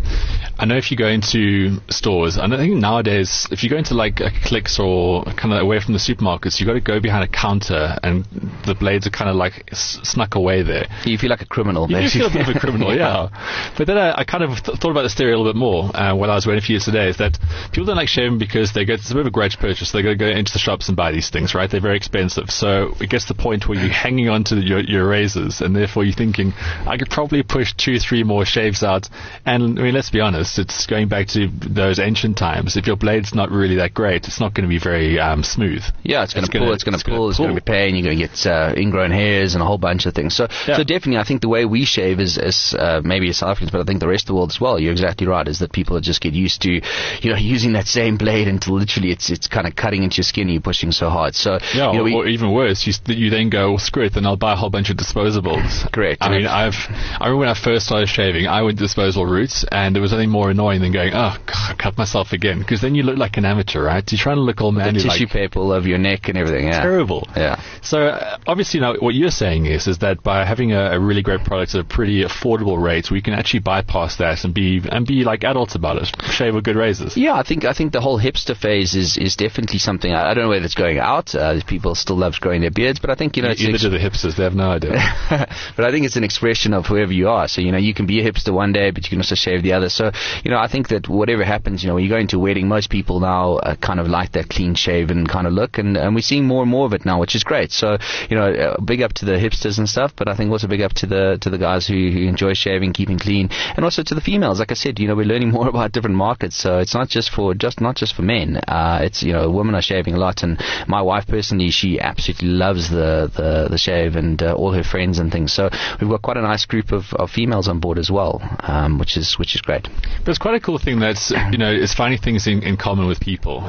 I know if you go into stores, and I think nowadays if you go into like a Clicks or kind of away from the supermarkets, you've got to go behind a counter, and the blades are kind of like snuck away there. You feel like a criminal. You feel a bit of a criminal, yeah. But then I kind of thought about this theory a little bit more while I was waiting for you today, is that people don't like shaving because it's a bit of a grudge purchase. They got to go into the shops and buy these things, right? They're very expensive, so it gets to the point where you're hanging on to your razors, and therefore you're thinking, I could probably push 2-3 more shaves out. And I mean, let's be honest, it's going back to those ancient times. If your blade's not really that great, it's not going to be very smooth. Yeah, it's going to pull, it's going to be pain, you're going to get ingrown hairs and a whole bunch of things. So definitely, I think the way we shave is maybe as South Africans, but I think the rest of the world as well, you're exactly right, is that people just get used to using that same blade until literally it's kind of cutting into your skin and you're pushing so hard. So or even worse, you then go, well, screw it, then I'll buy a whole bunch of disposables. Correct. I mean, I remember when I first started shaving, I went disposable routes, and there was nothing more annoying than going, oh, God, I cut myself again, because then you look like an amateur, right? You're trying to look all manly, the tissue paper all over your neck and everything. Yeah, terrible. Yeah. So obviously, what you're saying is that by having a really great product at a pretty affordable rate, we can actually bypass that and be like adults about it, shave with good razors. Yeah, I think the whole hipster phase is definitely something. I don't know whether it's going out. People still love growing their beards, but I think either do the hipsters. They have no idea. But I think it's an expression of whoever you are. So you can be a hipster one day, but you can also shave the other. So I think that whatever happens, when you go into a wedding, most people now kind of like that clean shaven kind of look, and we're seeing more and more of it now, which is great. So big up to the hipsters and stuff, but I think also big up to the guys who enjoy shaving, keeping clean, and also to the females. Like I said, we're learning more about different markets, so it's not just for men. It's women are shaving a lot, and my wife personally, she absolutely loves the shave, and all her friends and things. So we've got quite a nice group of females on board as well, which is great. But it's quite a cool thing that's it's finding things in common with people.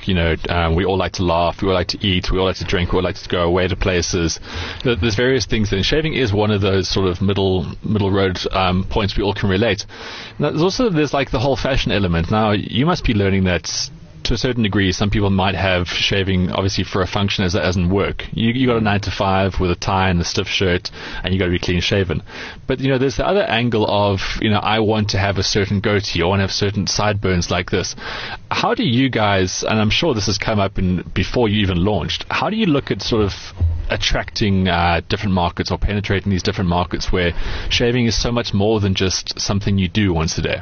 We all like to laugh, we all like to eat, we all like to drink, we all like to go away to places. There's various things, and shaving is one of those sort of middle road points we all can relate. Now, there's like the whole fashion element. Now you must be learning that. To a certain degree, some people might have shaving obviously for a function as in work. You got a 9 to 5 with a tie and a stiff shirt, and you got to be clean shaven. But there's the other angle of I want to have a certain goatee, I want to have certain sideburns like this. How do you guys, and I'm sure this has come up before you even launched, how do you look at sort of attracting different markets or penetrating these different markets where shaving is so much more than just something you do once a day?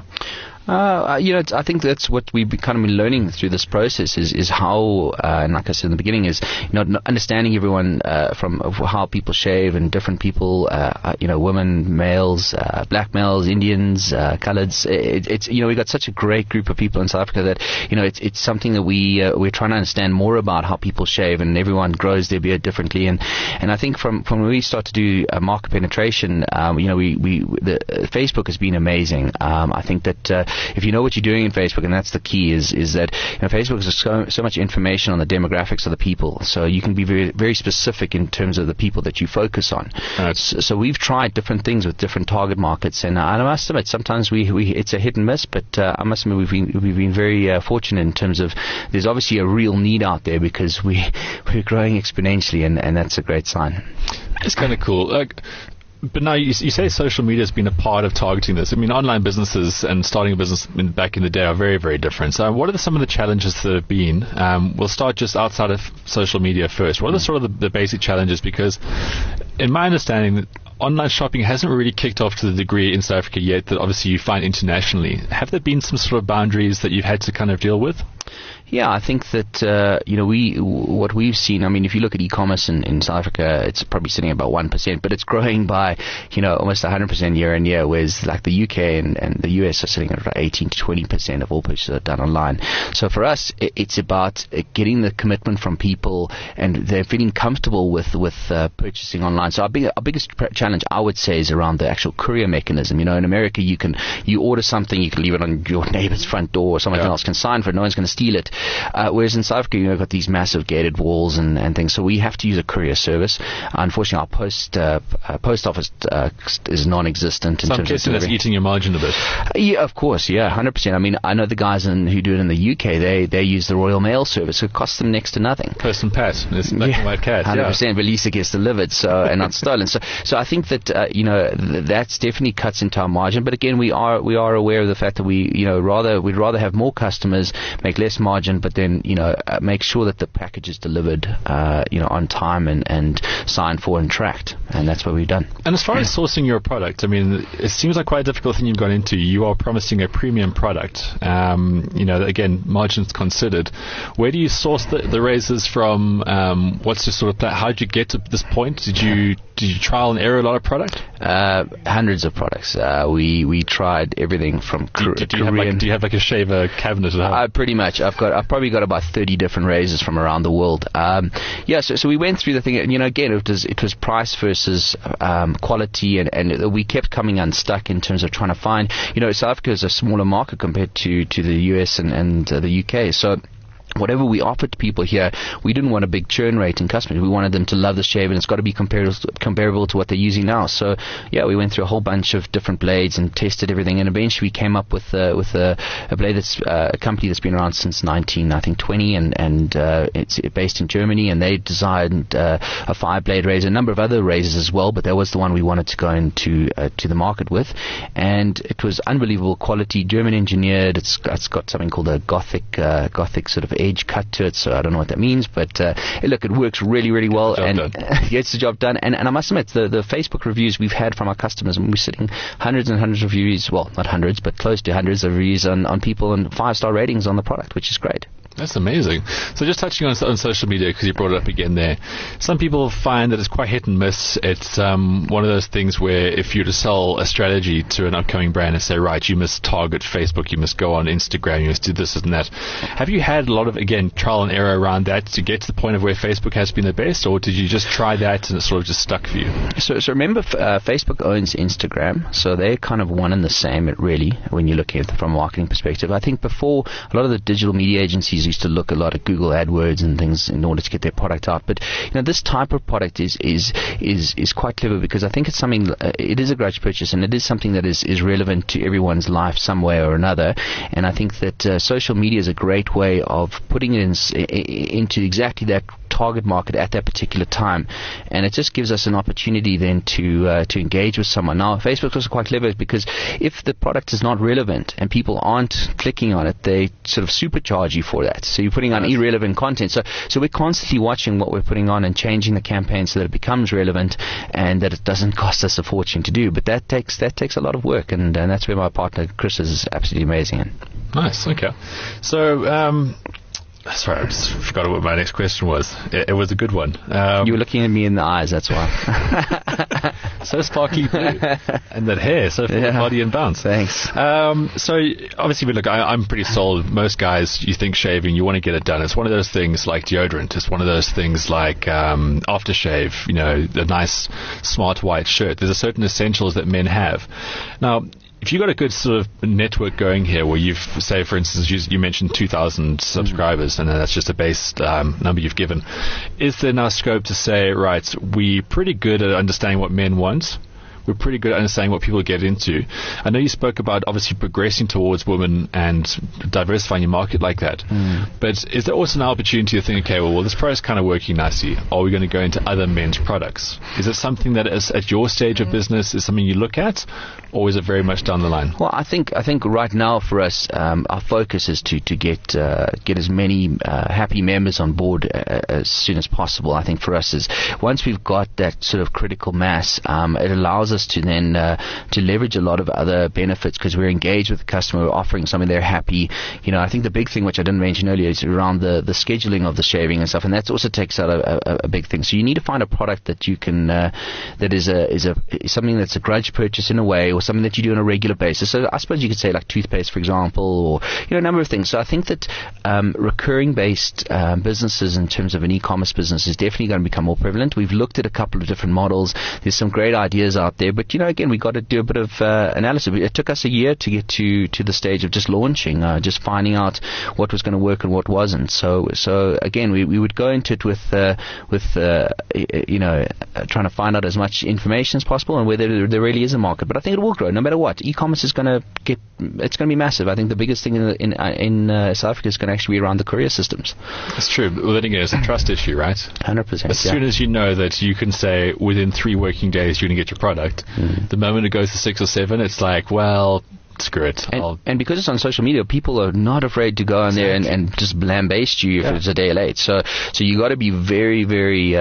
I think that's what we've kind of been learning through this process is how, and like I said in the beginning, is understanding everyone from how people shave and different people, women, males, black males, Indians, coloreds. We've got such a great group of people in South Africa that it's something that we're trying to understand more about how people shave, and everyone grows their beard differently. And I think from when we start to do market penetration, the Facebook has been amazing. I think that if you know what you're doing in Facebook, and that's the key, is that Facebook has so much information on the demographics of the people, so you can be very, very specific in terms of the people that you focus on. So we've tried different things with different target markets, and I must admit sometimes it's a hit and miss, but I must admit we've been very fortunate in terms of there's obviously a real need out there because we're growing exponentially, and that's a great sign. It's kind of cool. But now you say social media has been a part of targeting this. I mean, online businesses and starting a business back in the day are very, very different. So what are some of the challenges that have been? We'll start just outside of social media first. What are the sort of the basic challenges? Because in my understanding, online shopping hasn't really kicked off to the degree in South Africa yet that obviously you find internationally. Have there been some sort of boundaries that you've had to kind of deal with? Yeah, I think that, what we've seen, I mean, if you look at e-commerce in South Africa, it's probably sitting at about 1%, but it's growing by, almost 100% year on year, whereas like the UK and the US are sitting at about 18 to 20% of all purchases are done online. So for us, it's about getting the commitment from people and they're feeling comfortable with purchasing online. So our biggest challenge, I would say, is around the actual courier mechanism. In America, you order something, you can leave it on your neighbor's front door, or someone else can sign for it, no one's going to steal it. Whereas in South Africa, you've got these massive gated walls and things, so we have to use a courier service. Unfortunately, our post office is non-existent. So I'm guessing that's eating your margin a bit. Yeah, of course, 100%. I mean, I know the guys who do it in the UK, they use the Royal Mail service. It costs them next to nothing. Person Pat, it's black and white cat. 100%, but at least it gets delivered, and not stolen. So I think that that's definitely cuts into our margin. But again, we are aware of the fact that we'd rather have more customers, make less margin, but then make sure that the package is delivered on time and signed for and tracked, and that's what we've done. And as far as sourcing your product, I mean, it seems like quite a difficult thing you've gone into. You are promising a premium product. Again, margins considered. Where do you source the razors from? What's your sort of how did you get to this point? Did you trial and error a lot of product? Hundreds of products. We tried everything from do you have like a shaver cabinet at home? Pretty much. I've probably got about 30 different razors from around the world. So we went through the thing, and again, it was price versus quality, and we kept coming unstuck in terms of trying to find. South Africa is a smaller market compared to the US and the UK, so whatever we offered to people here, we didn't want a big churn rate in customers. We wanted them to love the shave, and it's got to be comparable to what they're using now. So, we went through a whole bunch of different blades and tested everything, and eventually we came up with a blade that's a company that's been around since 1920, and it's based in Germany, and they designed a 5-blade razor, a number of other razors as well, but that was the one we wanted to go into to the market with, and it was unbelievable quality, German engineered. It's got something called a Gothic sort of edge cut to it, so I don't know what that means, but look, it works really, really well, and gets the job done. And I must admit, the Facebook reviews we've had from our customers, and we're sitting hundreds and hundreds of reviews, well, not hundreds, but close to hundreds of reviews on people, and 5-star ratings on the product, which is great. That's amazing. So just touching on social media, because you brought it up again there, some people find that it's quite hit and miss. It's one of those things where if you were to sell a strategy to an upcoming brand and say, right, you must target Facebook, you must go on Instagram, you must do this and that. Have you had a lot of, again, trial and error around that to get to the point of where Facebook has been the best, or did you just try that and it sort of just stuck for you? So remember, Facebook owns Instagram, so they're kind of one and the same, really, when you're looking at it from a marketing perspective. I think before, a lot of the digital media agencies used to look a lot at Google AdWords and things in order to get their product out. But this type of product is quite clever, because I think it's something. It is a grudge purchase, and it is something that is relevant to everyone's life some way or another. And I think that social media is a great way of putting it into exactly that target market at that particular time, and it just gives us an opportunity then to engage with someone. Now, Facebook was quite clever, because if the product is not relevant and people aren't clicking on it, they sort of supercharge you for that. So you're putting on irrelevant content. So we're constantly watching what we're putting on and changing the campaign so that it becomes relevant and that it doesn't cost us a fortune to do. But that takes a lot of work, and that's where my partner Chris is absolutely amazing. Nice. Okay. So. Sorry, I just forgot what my next question was. It was a good one. You were looking at me in the eyes, that's why. So sparkly blue. And that hair, so full of body and bounce. Thanks. So, obviously, look, I'm pretty sold. Most guys, you think shaving, you want to get it done. It's one of those things like deodorant. It's one of those things like aftershave, a nice, smart white shirt. There's a certain essentials that men have. Now, if you've got a good sort of network going here, where you've, say, for instance, you mentioned 2,000 subscribers, and that's just a base number you've given, is there now scope to say, right, we're pretty good at understanding what men want, we're pretty good at understanding what people get into. I know you spoke about obviously progressing towards women and diversifying your market like that. But is there also an opportunity to think, okay, well, this product is kind of working nicely. Are we going to go into other men's products? Is it something that is at your stage of business is something you look at, or is it very much down the line? Well, I think right now for us, our focus is to get as many happy members on board as soon as possible. I think for us is once we've got that sort of critical mass, it allows us to then to leverage a lot of other benefits because we're engaged with the customer, we're offering something they're happy. I think the big thing, which I didn't mention earlier, is around the scheduling of the shaving and stuff, and that also takes out a big thing. So you need to find a product that you can that is something that's a grudge purchase in a way, or something that you do on a regular basis. So I suppose you could say like toothpaste, for example, or a number of things. So I think that recurring based businesses in terms of an e-commerce business is definitely going to become more prevalent. We've looked at a couple of different models. There's some great ideas out there, but again, we got to do a bit of analysis. It took us a year to get to the stage of just launching, just finding out what was going to work and what wasn't. So again, we would go into it with trying to find out as much information as possible and whether there really is a market. But I think it will grow no matter what. E-commerce is going to be massive. I think the biggest thing in South Africa is going to actually be around the courier systems. That's true. But then again, it's a trust issue, right? 100%. As soon as you know that you can say within 3 working days you're going to get your product, the moment it goes to 6 or 7, it's like, well, screw it. And because it's on social media, people are not afraid to go on there and just lambaste you if it's a day late. So you got to be very, very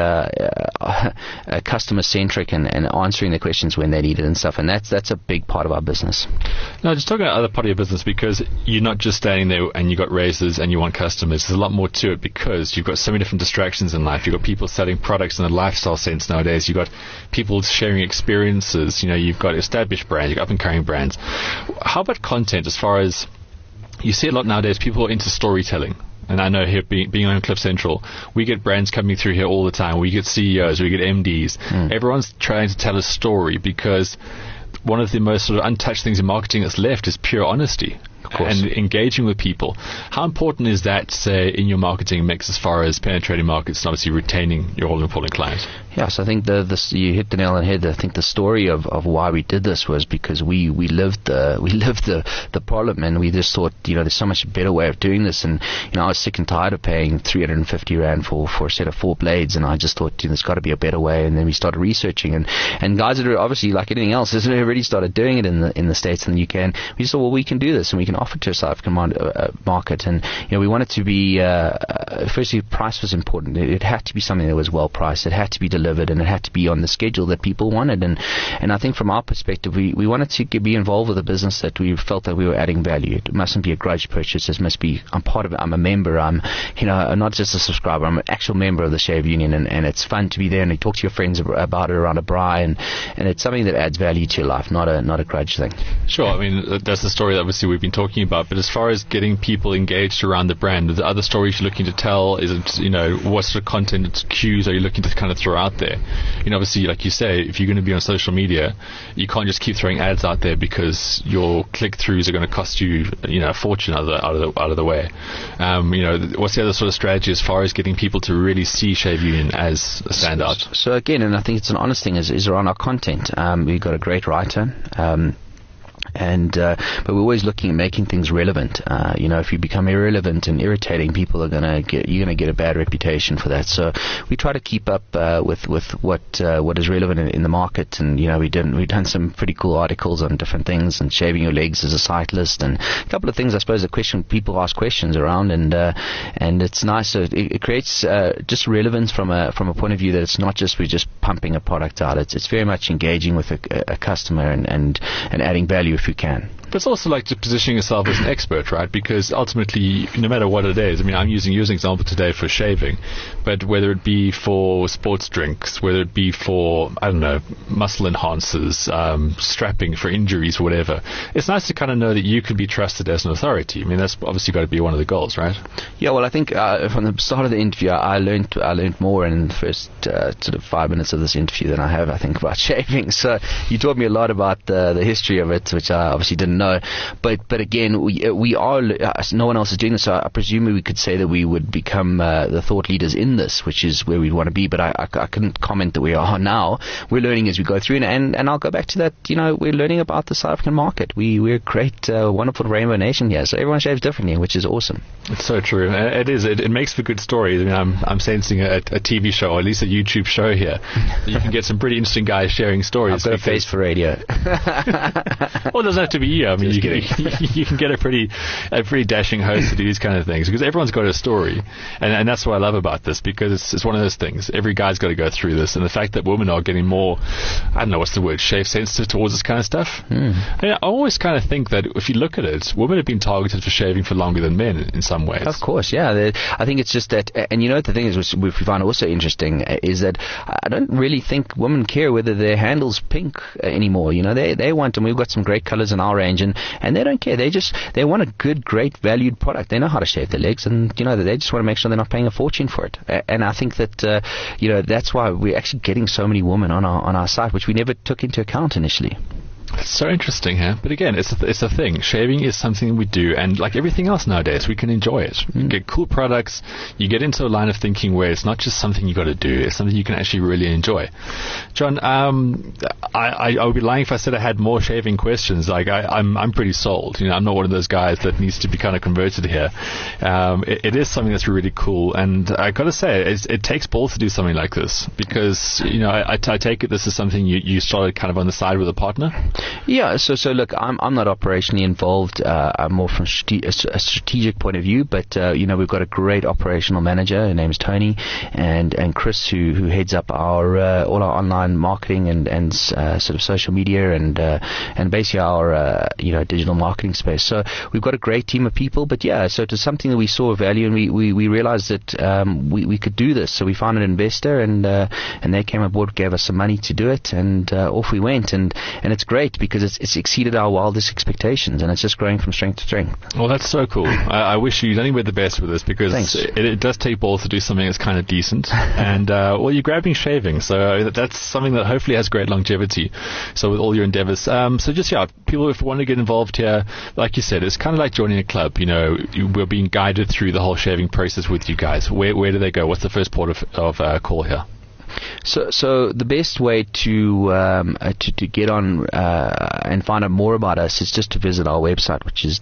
customer centric and answering the questions when they need it and stuff. And that's a big part of our business. No, just talking about other part of your business, because you're not just standing there and you got razors and you want customers. There's a lot more to it because you've got so many different distractions in life. You've got people selling products in a lifestyle sense nowadays. You've got people sharing experiences. You've got established brands. You've got up-and-coming brands. How about content, as far as you see a lot nowadays, people are into storytelling. And I know here, being on Cliff Central, we get brands coming through here all the time. We get CEOs, we get MDs. Everyone's trying to tell a story because one of the most sort of untouched things in marketing that's left is pure honesty. And engaging with people. How important is that, say, in your marketing mix as far as penetrating markets and obviously retaining your all-important clients? Yes, I think you hit the nail on the head. I think the story of why we did this was because we lived the problem, and we just thought, there's so much better way of doing this. And I was sick and tired of paying 350 rand for a set of 4 blades, and I just thought there's got to be a better way. And then we started researching, and guys that are obviously like anything else, has already started doing it in the States and the UK. And we just thought, well, we can do this, and we can offer to a South African market. And we wanted to be firstly, price was important. It had to be something that was well priced. It had to be delivered, and it had to be on the schedule that people wanted. And I think from our perspective, we wanted to be involved with a business that we felt that we were adding value. It mustn't be a grudge purchase. It must be, I'm part of it. I'm a member. I'm not just a subscriber. I'm an actual member of the Shave Union, and it's fun to be there and you talk to your friends about it around a braai, and it's something that adds value to your life, not a grudge thing. Sure. I mean, that's the story that obviously we've been talking about. But as far as getting people engaged around the brand, are there other stories you're looking to tell? Is it, what sort of content cues are you looking to kind of throw out there? Obviously, like you say, if you're going to be on social media, you can't just keep throwing ads out there because your click-throughs are going to cost you, a fortune out of the way. What's the other sort of strategy as far as getting people to really see Shave Union as a standout? So again, and I think it's an honest thing, is around our content. We've got a great writer. But we're always looking at making things relevant. If you become irrelevant and irritating, you're gonna get a bad reputation for that. So we try to keep up with what is relevant in the market. And we've done some pretty cool articles on different things, and shaving your legs as a cyclist, and a couple of things I suppose people ask questions around, and it's nice. So it creates just relevance from a point of view that it's not just we're just pumping a product out. It's very much engaging with a customer and adding value if you can. But it's also like just positioning yourself as an expert, right? Because ultimately, no matter what it is, I mean, I'm using you as an example today for shaving, but whether it be for sports drinks, whether it be for, I don't know, muscle enhancers, strapping for injuries or whatever, it's nice to kind of know that you can be trusted as an authority. I mean, that's obviously got to be one of the goals, right? Yeah, well, I think from the start of the interview, I learned more in the first sort of 5 minutes of this interview than I have, I think, about shaving. So you taught me a lot about the history of it, which I obviously didn't know. But again, we are, no one else is doing this, so I presume we could say that we would become the thought leaders in this, which is where we'd want to be, but I couldn't comment that we are now. We're learning as we go through, and I'll go back to that, we're learning about the South African market. We're a great, wonderful rainbow nation here, so everyone shaves differently, which is awesome. It's so true. It is. It makes for good stories. I mean, I'm sensing a TV show, or at least a YouTube show here. You can get some pretty interesting guys sharing stories. I've got a face for radio. Well, it doesn't have to be you. I mean, you can get a pretty dashing host to do these kind of things, because everyone's got a story, and that's what I love about this, because it's one of those things. Every guy's got to go through this, and the fact that women are getting more, I don't know what's the word, shave sensitive towards this kind of stuff. I always kind of think that if you look at it, women have been targeted for shaving for longer than men in some ways. Of course, yeah. I think it's just that, and the thing is, which we find also interesting, is that I don't really think women care whether their handle's pink anymore. They want, and we've got some great colors in our range, and they don't care. They want a good, great, valued product. They know how to shave their legs, and they just want to make sure they're not paying a fortune for it. And I think that that's why we're actually getting so many women on our site, which we never took into account initially. It's so interesting, huh? But again, it's a thing. Shaving is something we do, and like everything else nowadays, we can enjoy it. You get cool products. You get into a line of thinking where it's not just something you got to do; it's something you can actually really enjoy. John, I would be lying if I said I had more shaving questions. Like I'm pretty sold. I'm not one of those guys that needs to be kind of converted here. It is something that's really cool, and I got to say, it takes balls to do something like this, because I take it this is something you started kind of on the side with a partner. Yeah, so look, I'm not operationally involved. I'm more from a strategic point of view, but we've got a great operational manager. Her name's Tony, and Chris, who heads up our all our online marketing and sort of social media and basically our digital marketing space. So we've got a great team of people. But yeah, so it was something that we saw value, and we realized that we could do this. So we found an investor, and they came aboard, gave us some money to do it, and off we went. And it's great, because it's exceeded our wildest expectations, and it's just growing from strength to strength. Well, that's so cool. I wish you nothing but the best with this, because it does take balls to do something that's kind of decent. And you're grabbing shaving, so that's something that hopefully has great longevity. So with all your endeavors, people if want to get involved here, like you said, it's kind of like joining a club. We're being guided through the whole shaving process with you guys. Where do they go? What's the first port of call here? So the best way to get on and find out more about us is just to visit our website, which is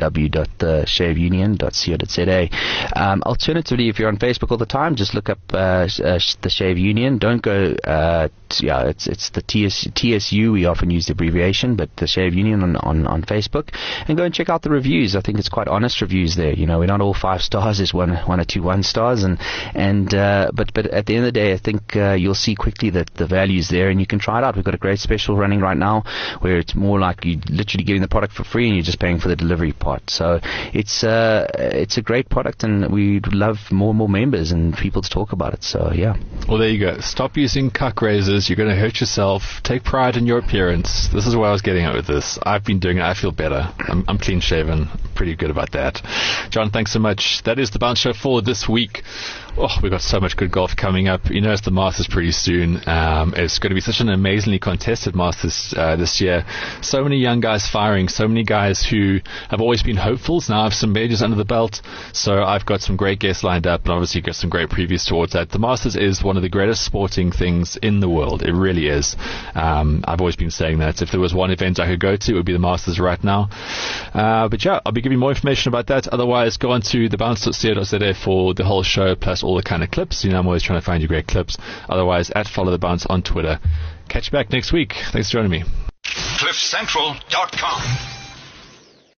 www.theshaveunion.co.za. Alternatively, if you're on Facebook all the time, just look up the Shave Union. Don't go. It's the TSU. We often use the abbreviation, but the Shave Union on Facebook, and go and check out the reviews. I think it's quite honest reviews there. We're not all 5 stars. There's one or two 1 stars, but at the end of the day, I think you'll see quickly that the value is there, and you can try it out. We've got a great special running right now where it's more like you literally giving the product for free and you're just paying for the delivery part. So it's a great product, and we'd love more and more members and people to talk about it. So yeah. Well, there you go. Stop using cuck razors. You're going to hurt yourself. Take pride in your appearance. This is where I was getting at with this. I've been doing it. I feel better. I'm clean shaven. Pretty good about that. John, thanks so much. That is the Bounce Show for this week. We've got so much good golf coming up. It's the Masters pretty soon. It's going to be such an amazingly contested Masters this year. So many young guys firing, so many guys who have always been hopefuls now have some majors under the belt. So I've got some great guests lined up, and obviously got some great previews towards that. The Masters is one of the greatest sporting things in the world. It really is. I've always been saying that. If there was one event I could go to, it would be the Masters right now. But yeah, I'll be giving more information about that. Otherwise, go on to thebounce.co.za for the whole show, plus all the kind of clips. I'm always trying to find you great clips. Otherwise, @Follow the Bounce on Twitter. Catch you back next week. Thanks for joining me. CliffCentral.com